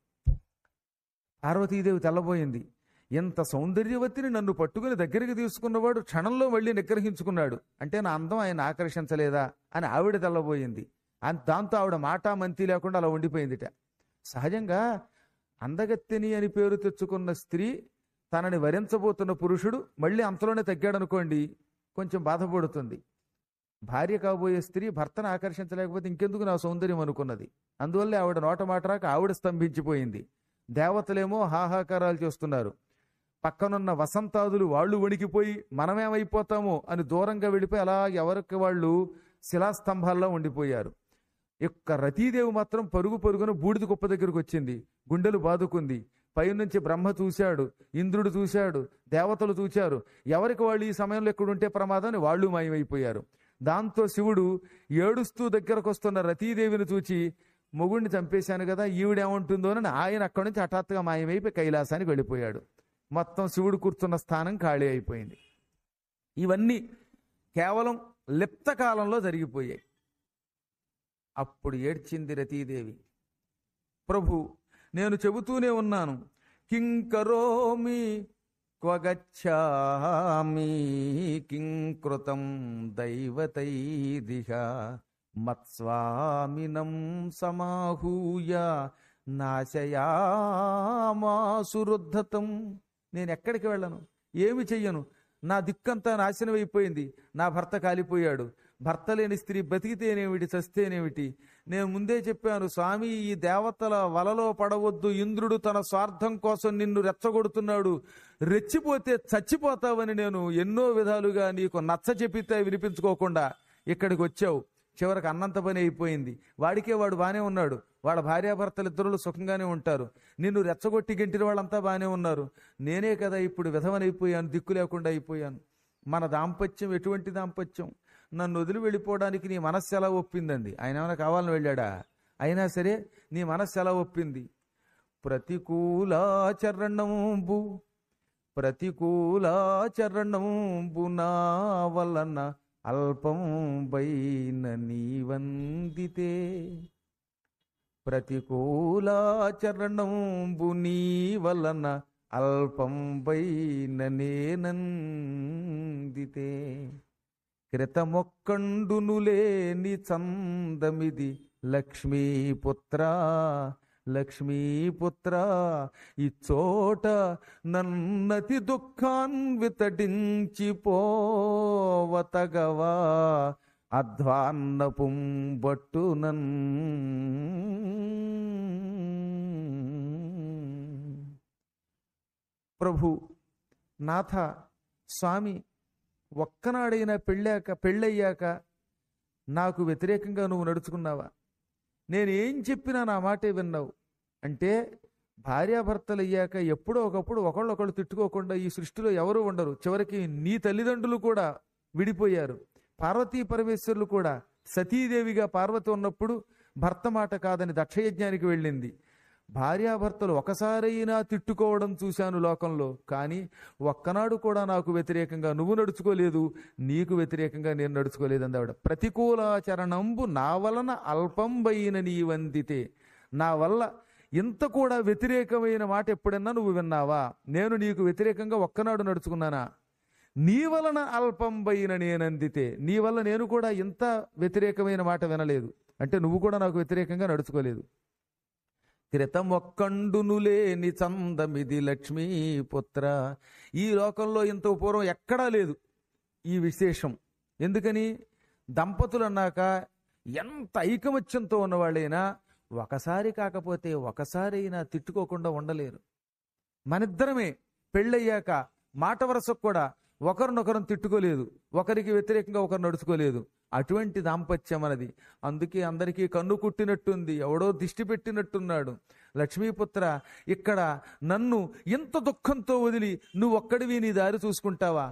పార్వతీదేవి తెల్లబోయింది. ఎంత సౌందర్యవతిని నన్ను పట్టుకుని దగ్గరికి తీసుకున్నవాడు క్షణంలో మళ్ళీ నిగ్రహించుకున్నాడు అంటే నా అందం ఆయన ఆకర్షించలేదా అని ఆవిడ తెల్లబోయింది. దాంతో ఆవిడ మాటా మంతి లేకుండా అలా ఉండిపోయిందిట. సహజంగా అందగత్తెని అని పేరు తెచ్చుకున్న స్త్రీ తనని వరించబోతున్న పురుషుడు మళ్ళీ అంతలోనే తగ్గాడనుకోండి, కొంచెం బాధపడుతుంది. భార్య కాబోయే స్త్రీ భర్తను ఆకర్షించలేకపోతే ఇంకెందుకు నా సౌందర్యం అనుకున్నది. అందువల్లే ఆవిడ నోట మాట రాక ఆవిడ స్తంభించిపోయింది. దేవతలేమో హాహాకారాలు చేస్తున్నారు. పక్కనున్న వసంతాదులు వాళ్ళు వణికిపోయి మనమేమైపోతామో అని దూరంగా వెళ్ళిపోయి అలా ఎవరికి వాళ్ళు శిలాస్తంభాల్లో ఉండిపోయారు. యొక్క రతీదేవి మాత్రం పరుగు పరుగున బూడిద కుప్ప దగ్గరకు వచ్చింది. గుండెలు బాదుకుంది. పైనుంచి బ్రహ్మ చూశాడు, ఇంద్రుడు చూశాడు, దేవతలు చూశారు. ఎవరికి వాళ్ళు ఈ సమయంలో ఎక్కడుంటే ప్రమాదం అని వాళ్ళు మాయమైపోయారు. దాంతో శివుడు ఏడుస్తూ దగ్గరకు వస్తున్న రతీదేవిని చూచి, మొగుడిని చంపేశాను కదా, ఈవిడేమంటుందో అని ఆయన అక్కడి నుంచి హఠాత్తుగా మాయమైపోయి కైలాసానికి వెళ్ళిపోయాడు. మొత్తం శివుడు కూర్చున్న స్థానం ఖాళీ అయిపోయింది. ఇవన్నీ కేవలం లిప్త కాలంలో జరిగిపోయాయి. అప్పుడు ఏడ్చింది రతీదేవి. ప్రభు, నేను చెబుతూనే ఉన్నాను, కింకరోమి క్వగచ్చామి కింకృతం దైవతైదిహ మత్స్వామినం సమాహూయ నాశయామాసురుద్ధతం. నేను ఎక్కడికి వెళ్ళను, ఏమి చెయ్యను, నా దిక్కంతా నాశనం అయిపోయింది. నా భర్త కాలిపోయాడు. భర్త లేని స్త్రీ బతికితేనేమిటి, చస్తేనేమిటి. నేను ముందే చెప్పాను, స్వామి ఈ దేవతల వలలో పడవద్దు, ఇంద్రుడు తన స్వార్థం కోసం నిన్ను రెచ్చగొడుతున్నాడు, రెచ్చిపోతే చచ్చిపోతావని నేను ఎన్నో విధాలుగా నీకు నచ్చ చెప్పితే వినిపించుకోకుండా ఇక్కడికి వచ్చావు. చివరికి అన్నంత పని అయిపోయింది. వాడికే వాడు బానే ఉన్నాడు, వాళ్ళ భార్యాభర్తలు ఇద్దరు సుఖంగానే ఉంటారు. నిన్ను రెచ్చగొట్టి గెంటిన వాళ్ళంతా బానే ఉన్నారు. నేనే కదా ఇప్పుడు విధవనైపోయాను, దిక్కు లేకుండా అయిపోయాను. మన దాంపత్యం ఎటువంటి దాంపత్యం? నన్ను వదిలి వెళ్ళిపోవడానికి నీ మనస్సు ఎలా ఒప్పిందండి? ఆయన ఏమైనా కావాలని వెళ్ళాడా? అయినా సరే నీ మనస్సు ఎలా ఒప్పింది? ప్రతికూలాచరణంబు ప్రతికూలాచరణంబు నా వలన అల్పం బైన నీవందితే. ప్రతికూలాచరణంబు నీ వలన అల్పం బైన నేనందితే. క్రితమొక్కండునులేని చందమిది లక్ష్మీపుత్ర లక్ష్మీపుత్ర, ఈ చోట నన్నతి దుఃఖాన్వితడించి పోవతగవా అధ్వాన్నపుం బట్టునన్. ప్రభు, నాథ, స్వామి, ఒక్కనాడైనా పెళ్ళాక పెళ్ళయ్యాక నాకు వ్యతిరేకంగా నువ్వు నడుచుకున్నావా? నేను ఏం చెప్పినా నా మాటే విన్నావు అంటే భార్యాభర్తలు అయ్యాక ఎప్పుడో ఒకప్పుడు ఒకళ్ళొకళ్ళు తిట్టుకోకుండా ఈ సృష్టిలో ఎవరూ ఉండరు. చివరికి నీ తల్లిదండ్రులు కూడా విడిపోయారు. పార్వతీ పరమేశ్వరులు కూడా, సతీదేవిగా పార్వతి ఉన్నప్పుడు భర్త మాట కాదని దక్షయజ్ఞానికి వెళ్ళింది. భార్యాభర్తలు ఒకసారైనా తిట్టుకోవడం చూశాను లోకంలో, కానీ ఒక్కనాడు కూడా నాకు వ్యతిరేకంగా నువ్వు నడుచుకోలేదు, నీకు వ్యతిరేకంగా నేను నడుచుకోలేదు అందావిడ. ప్రతికూలాచరణంబు నా వలన అల్పంబైన నీ వందితే, నా వల్ల ఇంత కూడా వ్యతిరేకమైన మాట ఎప్పుడన్నా నువ్వు విన్నావా? నేను నీకు వ్యతిరేకంగా ఒక్కనాడు నడుచుకున్నానా? నీ వలన అల్పంబైన నేనందితే, నీ వల్ల నేను కూడా ఇంత వ్యతిరేకమైన మాట వినలేదు అంటే నువ్వు కూడా నాకు వ్యతిరేకంగా నడుచుకోలేదు. క్రితమొక్కండునులేని చందమిది లక్ష్మీపుత్ర, ఈ లోకంలో ఇంత పూర్వం ఎక్కడా లేదు ఈ విశేషం. ఎందుకని? దంపతులు అన్నాక ఎంత ఐకమత్యంతో ఉన్నవాళ్ళైనా ఒకసారి కాకపోతే ఒకసారైనా తిట్టుకోకుండా ఉండలేరు. మనిద్దరమే పెళ్ళయ్యాక మాట వరసకు కూడా ఒకరినొకరం తిట్టుకోలేదు, ఒకరికి వ్యతిరేకంగా ఒకరు నడుచుకోలేదు. అటువంటి దాంపత్యం మనది. అందుకే అందరికీ కన్ను కుట్టినట్టుంది, ఎవడో దిష్టి పెట్టినట్టున్నాడు. లక్ష్మీపుత్ర, ఇక్కడ నన్ను ఇంత దుఃఖంతో వదిలి నువ్వు ఒక్కడివి నీ దారి చూసుకుంటావా?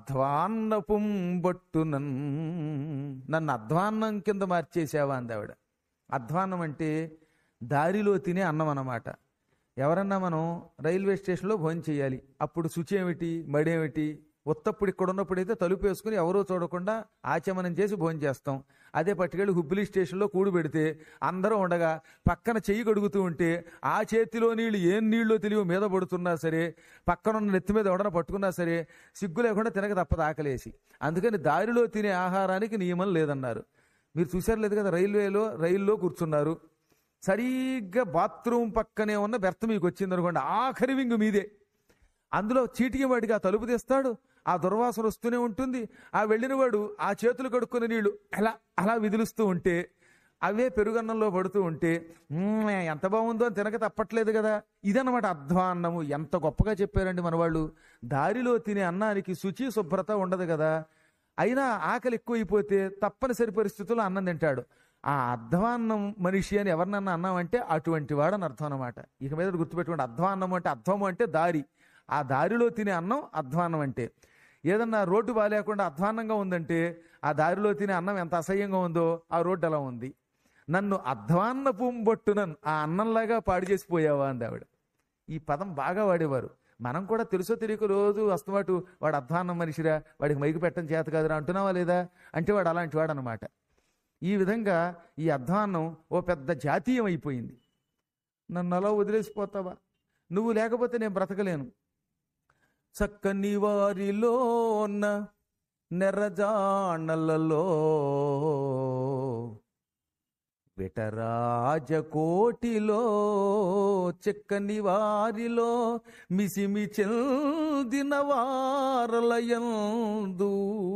అధ్వాన్నపుంబట్టు నన్ నన్ను అధ్వాన్నం కింద మార్చేసావా అందావిడ. అధ్వాన్నం అంటే దారిలో తినే అన్నం అన్నమాట. ఎవరన్నా మనం రైల్వే స్టేషన్లో భోజనం చేయాలి, అప్పుడు శుచి ఏమిటి, మడేమిటి? ఉత్తప్పుడు ఇక్కడ ఉన్నప్పుడైతే తలుపు వేసుకుని ఎవరో చూడకుండా ఆచమనం చేసి భోజనం చేస్తాం. అదే పట్టుకెళ్ళి హుబ్లీ స్టేషన్లో కూడు పెడితే అందరూ ఉండగా పక్కన చెయ్యి కడుగుతూ ఉంటే ఆ చేతిలో నీళ్లు ఏం నీళ్ళో తెలియో మీద పడుతున్నా సరే, పక్కనున్న నెత్తి మీద ఎవడన పట్టుకున్నా సరే సిగ్గు లేకుండా తినక తప్పదు ఆకలేసి. అందుకని దారిలో తినే ఆహారానికి నియమం లేదన్నారు. మీరు చూసారు లేదు కదా, రైల్వేలో రైల్లో కూర్చున్నారు, సరిగ్గా బాత్రూమ్ పక్కనే ఉన్న బెర్త్ మీకు వచ్చింది అనుకోండి, ఆఖరి వింగు మీదే. అందులో చీటికి వాడికి ఆ తలుపు తీస్తాడు, ఆ దుర్వాసన వస్తూనే ఉంటుంది. ఆ వెళ్ళిన వాడు ఆ చేతులు కడుక్కున్న నీళ్లు అలా అలా విదిలుస్తూ ఉంటే, అవే పెరుగన్నంలో పడుతూ ఉంటే ఎంత బాగుందో అని తినక తప్పట్లేదు కదా. ఇదన్నమాట అధ్వాన్నము. ఎంత గొప్పగా చెప్పారండి మన వాళ్ళు. దారిలో తినే అన్నానికి శుచి శుభ్రత ఉండదు కదా, అయినా ఆకలి ఎక్కువైపోతే తప్పనిసరి పరిస్థితుల్లో అన్నం తింటాడు. ఆ అధ్వాన్నం మనిషి అని ఎవరినన్నా అన్నామంటే అటువంటి వాడని అర్థం అన్నమాట. ఇక మీద గుర్తుపెట్టుకోండి, అధ్వాన్నం అంటే అధ్వము అంటే దారి, ఆ దారిలో తినే అన్నం అధ్వాన్నం అంటే. ఏదన్నా రోడ్డు బాగాలేకుండా అధ్వాన్నంగా ఉందంటే ఆ దారిలో తినే అన్నం ఎంత అసహ్యంగా ఉందో ఆ రోడ్డు అలా ఉంది. నన్ను అధ్వాన్న పుంబొట్టునన్, ఆ అన్నంలాగా పాడు చేసిపోయావా అంది ఆవిడ. ఈ పదం బాగా వాడేవారు. మనం కూడా తెలుసో తెలియక రోజు వస్తున్నట్టు వాడు అధ్వాన్నం మనిషిరా, వాడికి మైకి పెట్టడం చేత కాదురా అంటున్నావా లేదా? అంటే వాడు అలాంటి వాడు అనమాట. ఈ విధంగా ఈ అధ్వాన్నం ఓ పెద్ద జాతీయం అయిపోయింది. నన్ను అలా వదిలేసిపోతావా? నువ్వు లేకపోతే నేను బ్రతకలేను. చక్కని వారిలోన నెర్రజాణలలో విటరాజకోటిలో చెక్కని వారిలో మిసిమి చెందిన వారలయందు.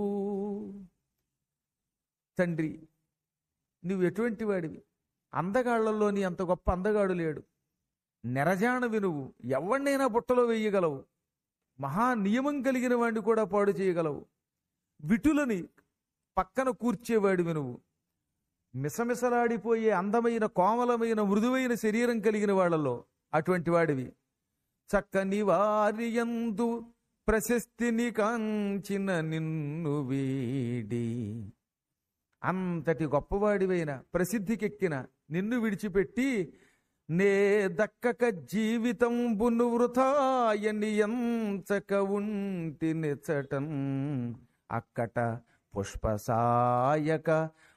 తండ్రి, నువ్వు ఎటువంటి వాడివి? అందగాళ్లలో నీ అంత గొప్ప అందగాడు లేడు. నెరజాణవి నువ్వు, ఎవరినైనా బుట్టలో వేయగలవు. మహా నియమం కలిగిన వాడిని కూడా పాడు చేయగలవు. విటులని పక్కన కూర్చేవాడివి నువ్వు. మిసమిసలాడిపోయే అందమైన కోమలమైన మృదువైన శరీరం కలిగిన వాళ్ళలో అటువంటి వాడివి. చక్కని వారియందు ప్రశస్తిని కాంచిన నిన్ను వీడి, అంతటి గొప్పవాడివైన ప్రసిద్ధికెక్కిన నిన్ను విడిచిపెట్టి నే దక్కక జీవితంబును వృథాయని ఎంచక ఉంటి నెచ్చటం అక్కట పుష్పసాయక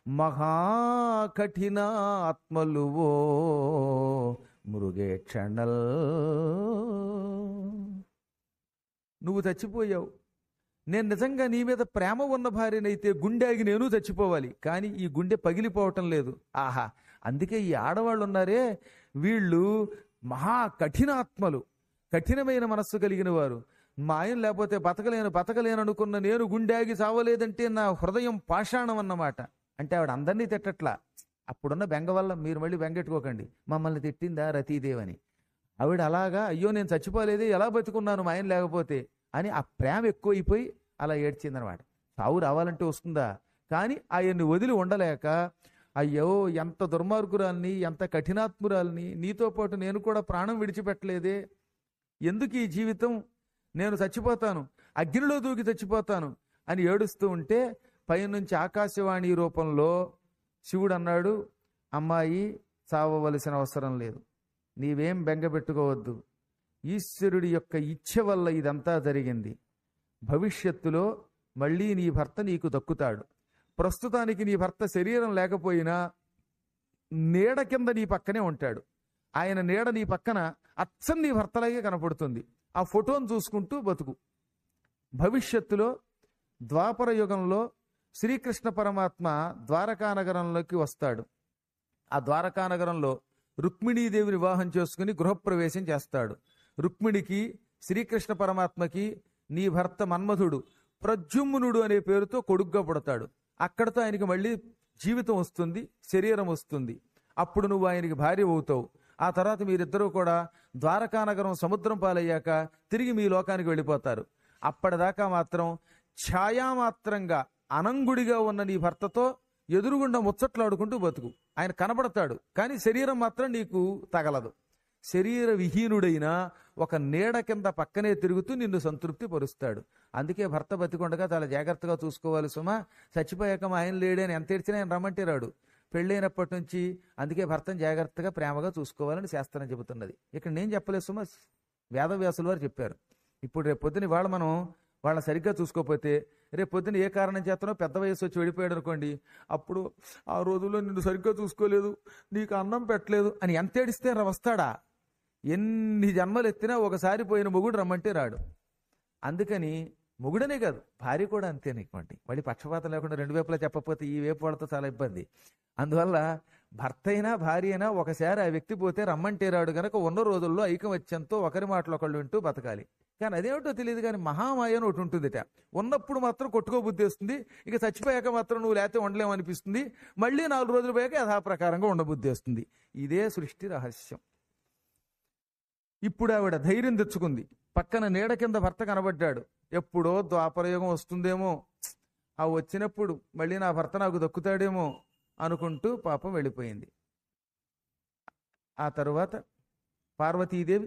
మహాకఠినాత్మలువో మృగేక్షణల్. నువ్వు చచ్చిపోయావు. నేను నిజంగా నీ మీద ప్రేమ ఉన్న భార్యనైతే గుండెకి నేను చచ్చిపోవాలి, కానీ ఈ గుండె పగిలిపోవటం లేదు. ఆహా, అందుకే ఈ ఆడవాళ్ళు ఉన్నారే, వీళ్ళు మహా కఠినాత్మలు, కఠినమైన మనస్సు కలిగిన వారు. మా ఆయన లేకపోతే బతకలేను బతకలేను అనుకున్న నేను గుండెకి చావలేదంటే నా హృదయం పాషాణం అన్నమాట. అంటే ఆవిడ అందరినీ తిట్టట్లా, అప్పుడున్న బెంగ వల్ల. మీరు మళ్ళీ బెంగెట్టుకోకండి, మమ్మల్ని తిట్టిందా రతీదేవని. ఆవిడ అలాగా, అయ్యో నేను చచ్చిపోలేదే, ఎలా బతుకున్నాను మా ఆయన లేకపోతే అని ఆ ప్రేమ ఎక్కువైపోయి అలా ఏడ్చిందనమాట. చావు రావాలంటే వస్తుందా, కానీ ఆయన్ని వదిలి ఉండలేక, అయ్యో ఎంత దుర్మార్గురాల్ని, ఎంత కఠినాత్మురాల్ని, నీతో పాటు నేను కూడా ప్రాణం విడిచిపెట్టలేదే, ఎందుకు ఈ జీవితం, నేను చచ్చిపోతాను, అగ్నిలో దూకి చచ్చిపోతాను అని ఏడుస్తూ ఉంటే పైనుంచి ఆకాశవాణి రూపంలో శివుడు అన్నాడు, అమ్మాయి చావవలసిన అవసరం లేదు, నీవేం బెంగపెట్టుకోవద్దు, ఈశ్వరుడి యొక్క ఇచ్ఛ వల్ల ఇదంతా జరిగింది. భవిష్యత్తులో మళ్ళీ నీ భర్త నీకు దక్కుతాడు. ప్రస్తుతానికి నీ భర్త శరీరం లేకపోయినా నీడ కింద నీ పక్కనే ఉంటాడు. ఆయన నీడ నీ పక్కన అచ్చం నీ భర్తలాగే కనపడుతుంది. ఆ ఫోటోను చూసుకుంటూ బతుకు. భవిష్యత్తులో ద్వాపర యుగంలో శ్రీకృష్ణ పరమాత్మ ద్వారకానగరంలోకి వస్తాడు. ఆ ద్వారకానగరంలో రుక్మిణీదేవిని వివాహం చేసుకుని గృహప్రవేశం చేస్తాడు. రుక్మిణికి శ్రీకృష్ణ పరమాత్మకి నీ భర్త మన్మధుడు ప్రద్యుమ్నుడు అనే పేరుతో కొడుగ్గా పుడతాడు. అక్కడతో ఆయనకి మళ్ళీ జీవితం వస్తుంది, శరీరం వస్తుంది. అప్పుడు నువ్వు ఆయనకి భార్య అవుతావు. ఆ తర్వాత మీరిద్దరూ కూడా ద్వారకానగరం సముద్రం పాలయ్యాక తిరిగి మీ లోకానికి వెళ్ళిపోతారు. అప్పటిదాకా మాత్రం ఛాయామాత్రంగా అనంగుడిగా ఉన్న నీ భర్తతో ఎదురుగుండా ముచ్చట్లాడుకుంటూ బతుకు. ఆయన కనబడతాడు, కానీ శరీరం మాత్రం నీకు తగలదు. శరీర విహీనుడైనా ఒక నీడ కింద పక్కనే తిరుగుతూ నిన్ను సంతృప్తి పరుస్తాడు. అందుకే భర్త బతికొండగా చాలా జాగ్రత్తగా చూసుకోవాలి సుమా. చచ్చిపోయాక మా ఆయన లేడని ఎంత ఏడ్చినా ఆయన రమ్మంటే రాడు. పెళ్ళైనప్పటి నుంచి అందుకే భర్తను జాగ్రత్తగా ప్రేమగా చూసుకోవాలని శాస్త్రం చెబుతున్నది. ఇక్కడ నేను చెప్పలేదు సుమా, వేదవ్యాసుల వారు చెప్పారు. ఇప్పుడు రేపు పొద్దున ఇవాళ మనం వాళ్ళని సరిగ్గా చూసుకోకపోతే రేపు పొద్దున ఏ కారణం చేతనో పెద్ద వయసు వచ్చి వెళ్ళిపోయాడు అనుకోండి, అప్పుడు ఆ రోజుల్లో నిన్ను సరిగ్గా చూసుకోలేదు, నీకు అన్నం పెట్టలేదు అని ఎంత ఏడిస్తే రా వస్తాడా? ఎన్ని జన్మలు ఎత్తినా ఒకసారి పోయిన మొగుడు రమ్మంటే రాడు. అందుకని మొగుడనే కాదు, భార్య కూడా అంతేనటువంటి. మళ్ళీ పక్షపాతం లేకుండా రెండు వైపులా చెప్పకపోతే ఈ వైపు వాళ్ళతో చాలా ఇబ్బంది. అందువల్ల భర్త అయినా భార్య అయినా ఒకసారి ఆ వ్యక్తి పోతే రమ్మంటే రాడు గనక ఉన్న రోజుల్లో ఐకమత్యంతో ఒకరి మాటలు ఒకళ్ళు వింటూ బతకాలి. కానీ అదేమిటో తెలియదు, కానీ మహామాయ అని ఒకటి ఉంటుందిట. ఉన్నప్పుడు మాత్రం కొట్టుకోబుద్ధి వస్తుంది, ఇక చచ్చిపోయాక మాత్రం నువ్వు లేకపోతే ఉండలేమనిపిస్తుంది, మళ్ళీ నాలుగు రోజులు పోయాక యథాప్రకారంగా ఉండబుద్ధి వస్తుంది. ఇదే సృష్టి రహస్యం. ఇప్పుడు ఆవిడ ధైర్యం తెచ్చుకుంది. పక్కన నీడ కింద భర్త కనబడ్డాడు. ఎప్పుడో ద్వాపరయుగం వస్తుందేమో, ఆ వచ్చినప్పుడు మళ్ళీ నా భర్త నాకు దక్కుతాడేమో అనుకుంటూ పాపం వెళ్ళిపోయింది. ఆ తరువాత పార్వతీదేవి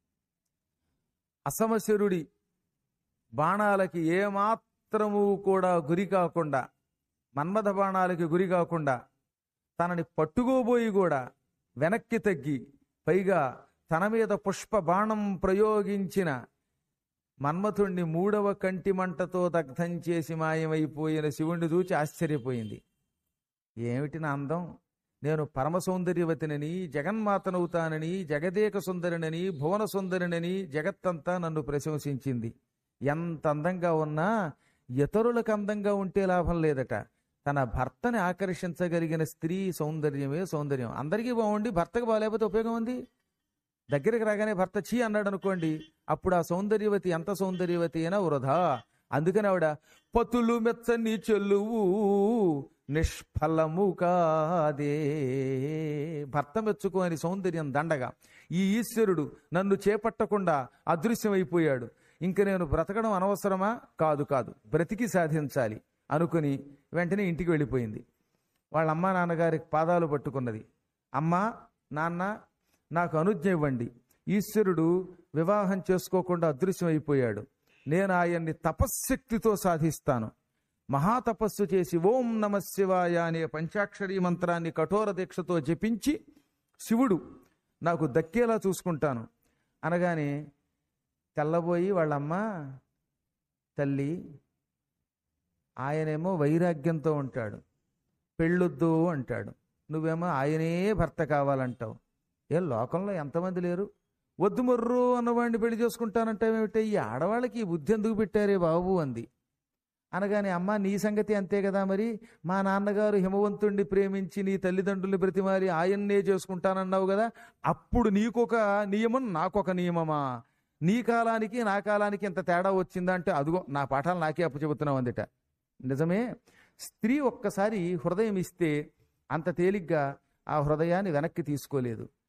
అసమశరుడి బాణాలకి ఏమాత్రము కూడా గురి కాకుండా, మన్మథ బాణాలకి గురి కాకుండా తనని పట్టుకోబోయి కూడా వెనక్కి తగ్గి, పైగా తన మీద పుష్ప బాణం ప్రయోగించిన మన్మథుణ్ణి మూడవ కంటి మంటతో దగ్ధం చేసి మాయమైపోయిన శివుణ్ణి చూచి ఆశ్చర్యపోయింది. ఏమిటి నా అందం, నేను పరమ సౌందర్యవతినని, జగన్మాతనవుతానని, జగదేక సుందరినని, భువన సుందరినని జగత్తంతా నన్ను ప్రశంసించింది. ఎంత అందంగా ఉన్నా ఇతరులకు అందంగా ఉంటే లాభం లేదట. తన భర్తని ఆకర్షించగలిగిన స్త్రీ సౌందర్యమే సౌందర్యం. అందరికీ బాగుండి భర్తకు బాగాలేకపోతే ఉపయోగం ఉంది? దగ్గరికి రాగానే భర్త చీ అన్నాడు అనుకోండి, అప్పుడు ఆ సౌందర్యవతి ఎంత సౌందర్యవతి అయినా వృధా. అందుకని ఆవిడ పతులు మెచ్చని చెల్లువు నిష్ఫలము కాదే, భర్త మెచ్చుకోని సౌందర్యం దండగా. ఈ ఈశ్వరుడు నన్ను చేపట్టకుండా అదృశ్యమైపోయాడు, ఇంక నేను బ్రతకడం అనవసరమా? కాదు కాదు, బ్రతికి సాధించాలి అనుకుని వెంటనే ఇంటికి వెళ్ళిపోయింది. వాళ్ళ అమ్మా నాన్నగారికి పాదాలు పట్టుకున్నది. అమ్మా నాన్న, నాకు అనుజ్ఞ ఇవ్వండి, ఈశ్వరుడు వివాహం చేసుకోకుండా అదృశ్యం అయిపోయాడు, నేను ఆయన్ని తపశ్శక్తితో సాధిస్తాను. మహాతపస్సు చేసి ఓం నమ శివాయ అనే పంచాక్షరీ మంత్రాన్ని కఠోర దీక్షతో జపించి శివుడు నాకు దక్కేలా చూసుకుంటాను అనగానే తెల్లబోయి వాళ్ళమ్మ, తల్లి ఆయనేమో వైరాగ్యంతో ఉంటాడు, పెళ్ళొద్దు అంటాడు, నువ్వేమో ఆయనే భర్త కావాలంటావు. ఏ లోకంలో ఎంతమంది లేరు, వద్దు మొర్రు అన్నవాడిని పెళ్లి చేసుకుంటానంటావేమిటే, ఈ ఆడవాళ్ళకి ఈ బుద్ధి ఎందుకు పెట్టారే బాబు అంది. అనగానే అమ్మ నీ సంగతి అంతే కదా, మరి మా నాన్నగారు హిమవంతుణ్ణి ప్రేమించి నీ తల్లిదండ్రుల్ని బ్రతిమారి ఆయన్నే చేసుకుంటానన్నావు కదా, అప్పుడు నీకొక నియమం నాకొక నియమమా, నీ కాలానికి నా కాలానికి ఎంత తేడా వచ్చిందా అంటే అదిగో నా పాఠాలు నాకే అప్పు చెబుతున్నావు అందిట. నిజమే, స్త్రీ ఒక్కసారి హృదయం ఇస్తే అంత తేలిగ్గా ఆ హృదయాన్ని వెనక్కి తీసుకోలేదు.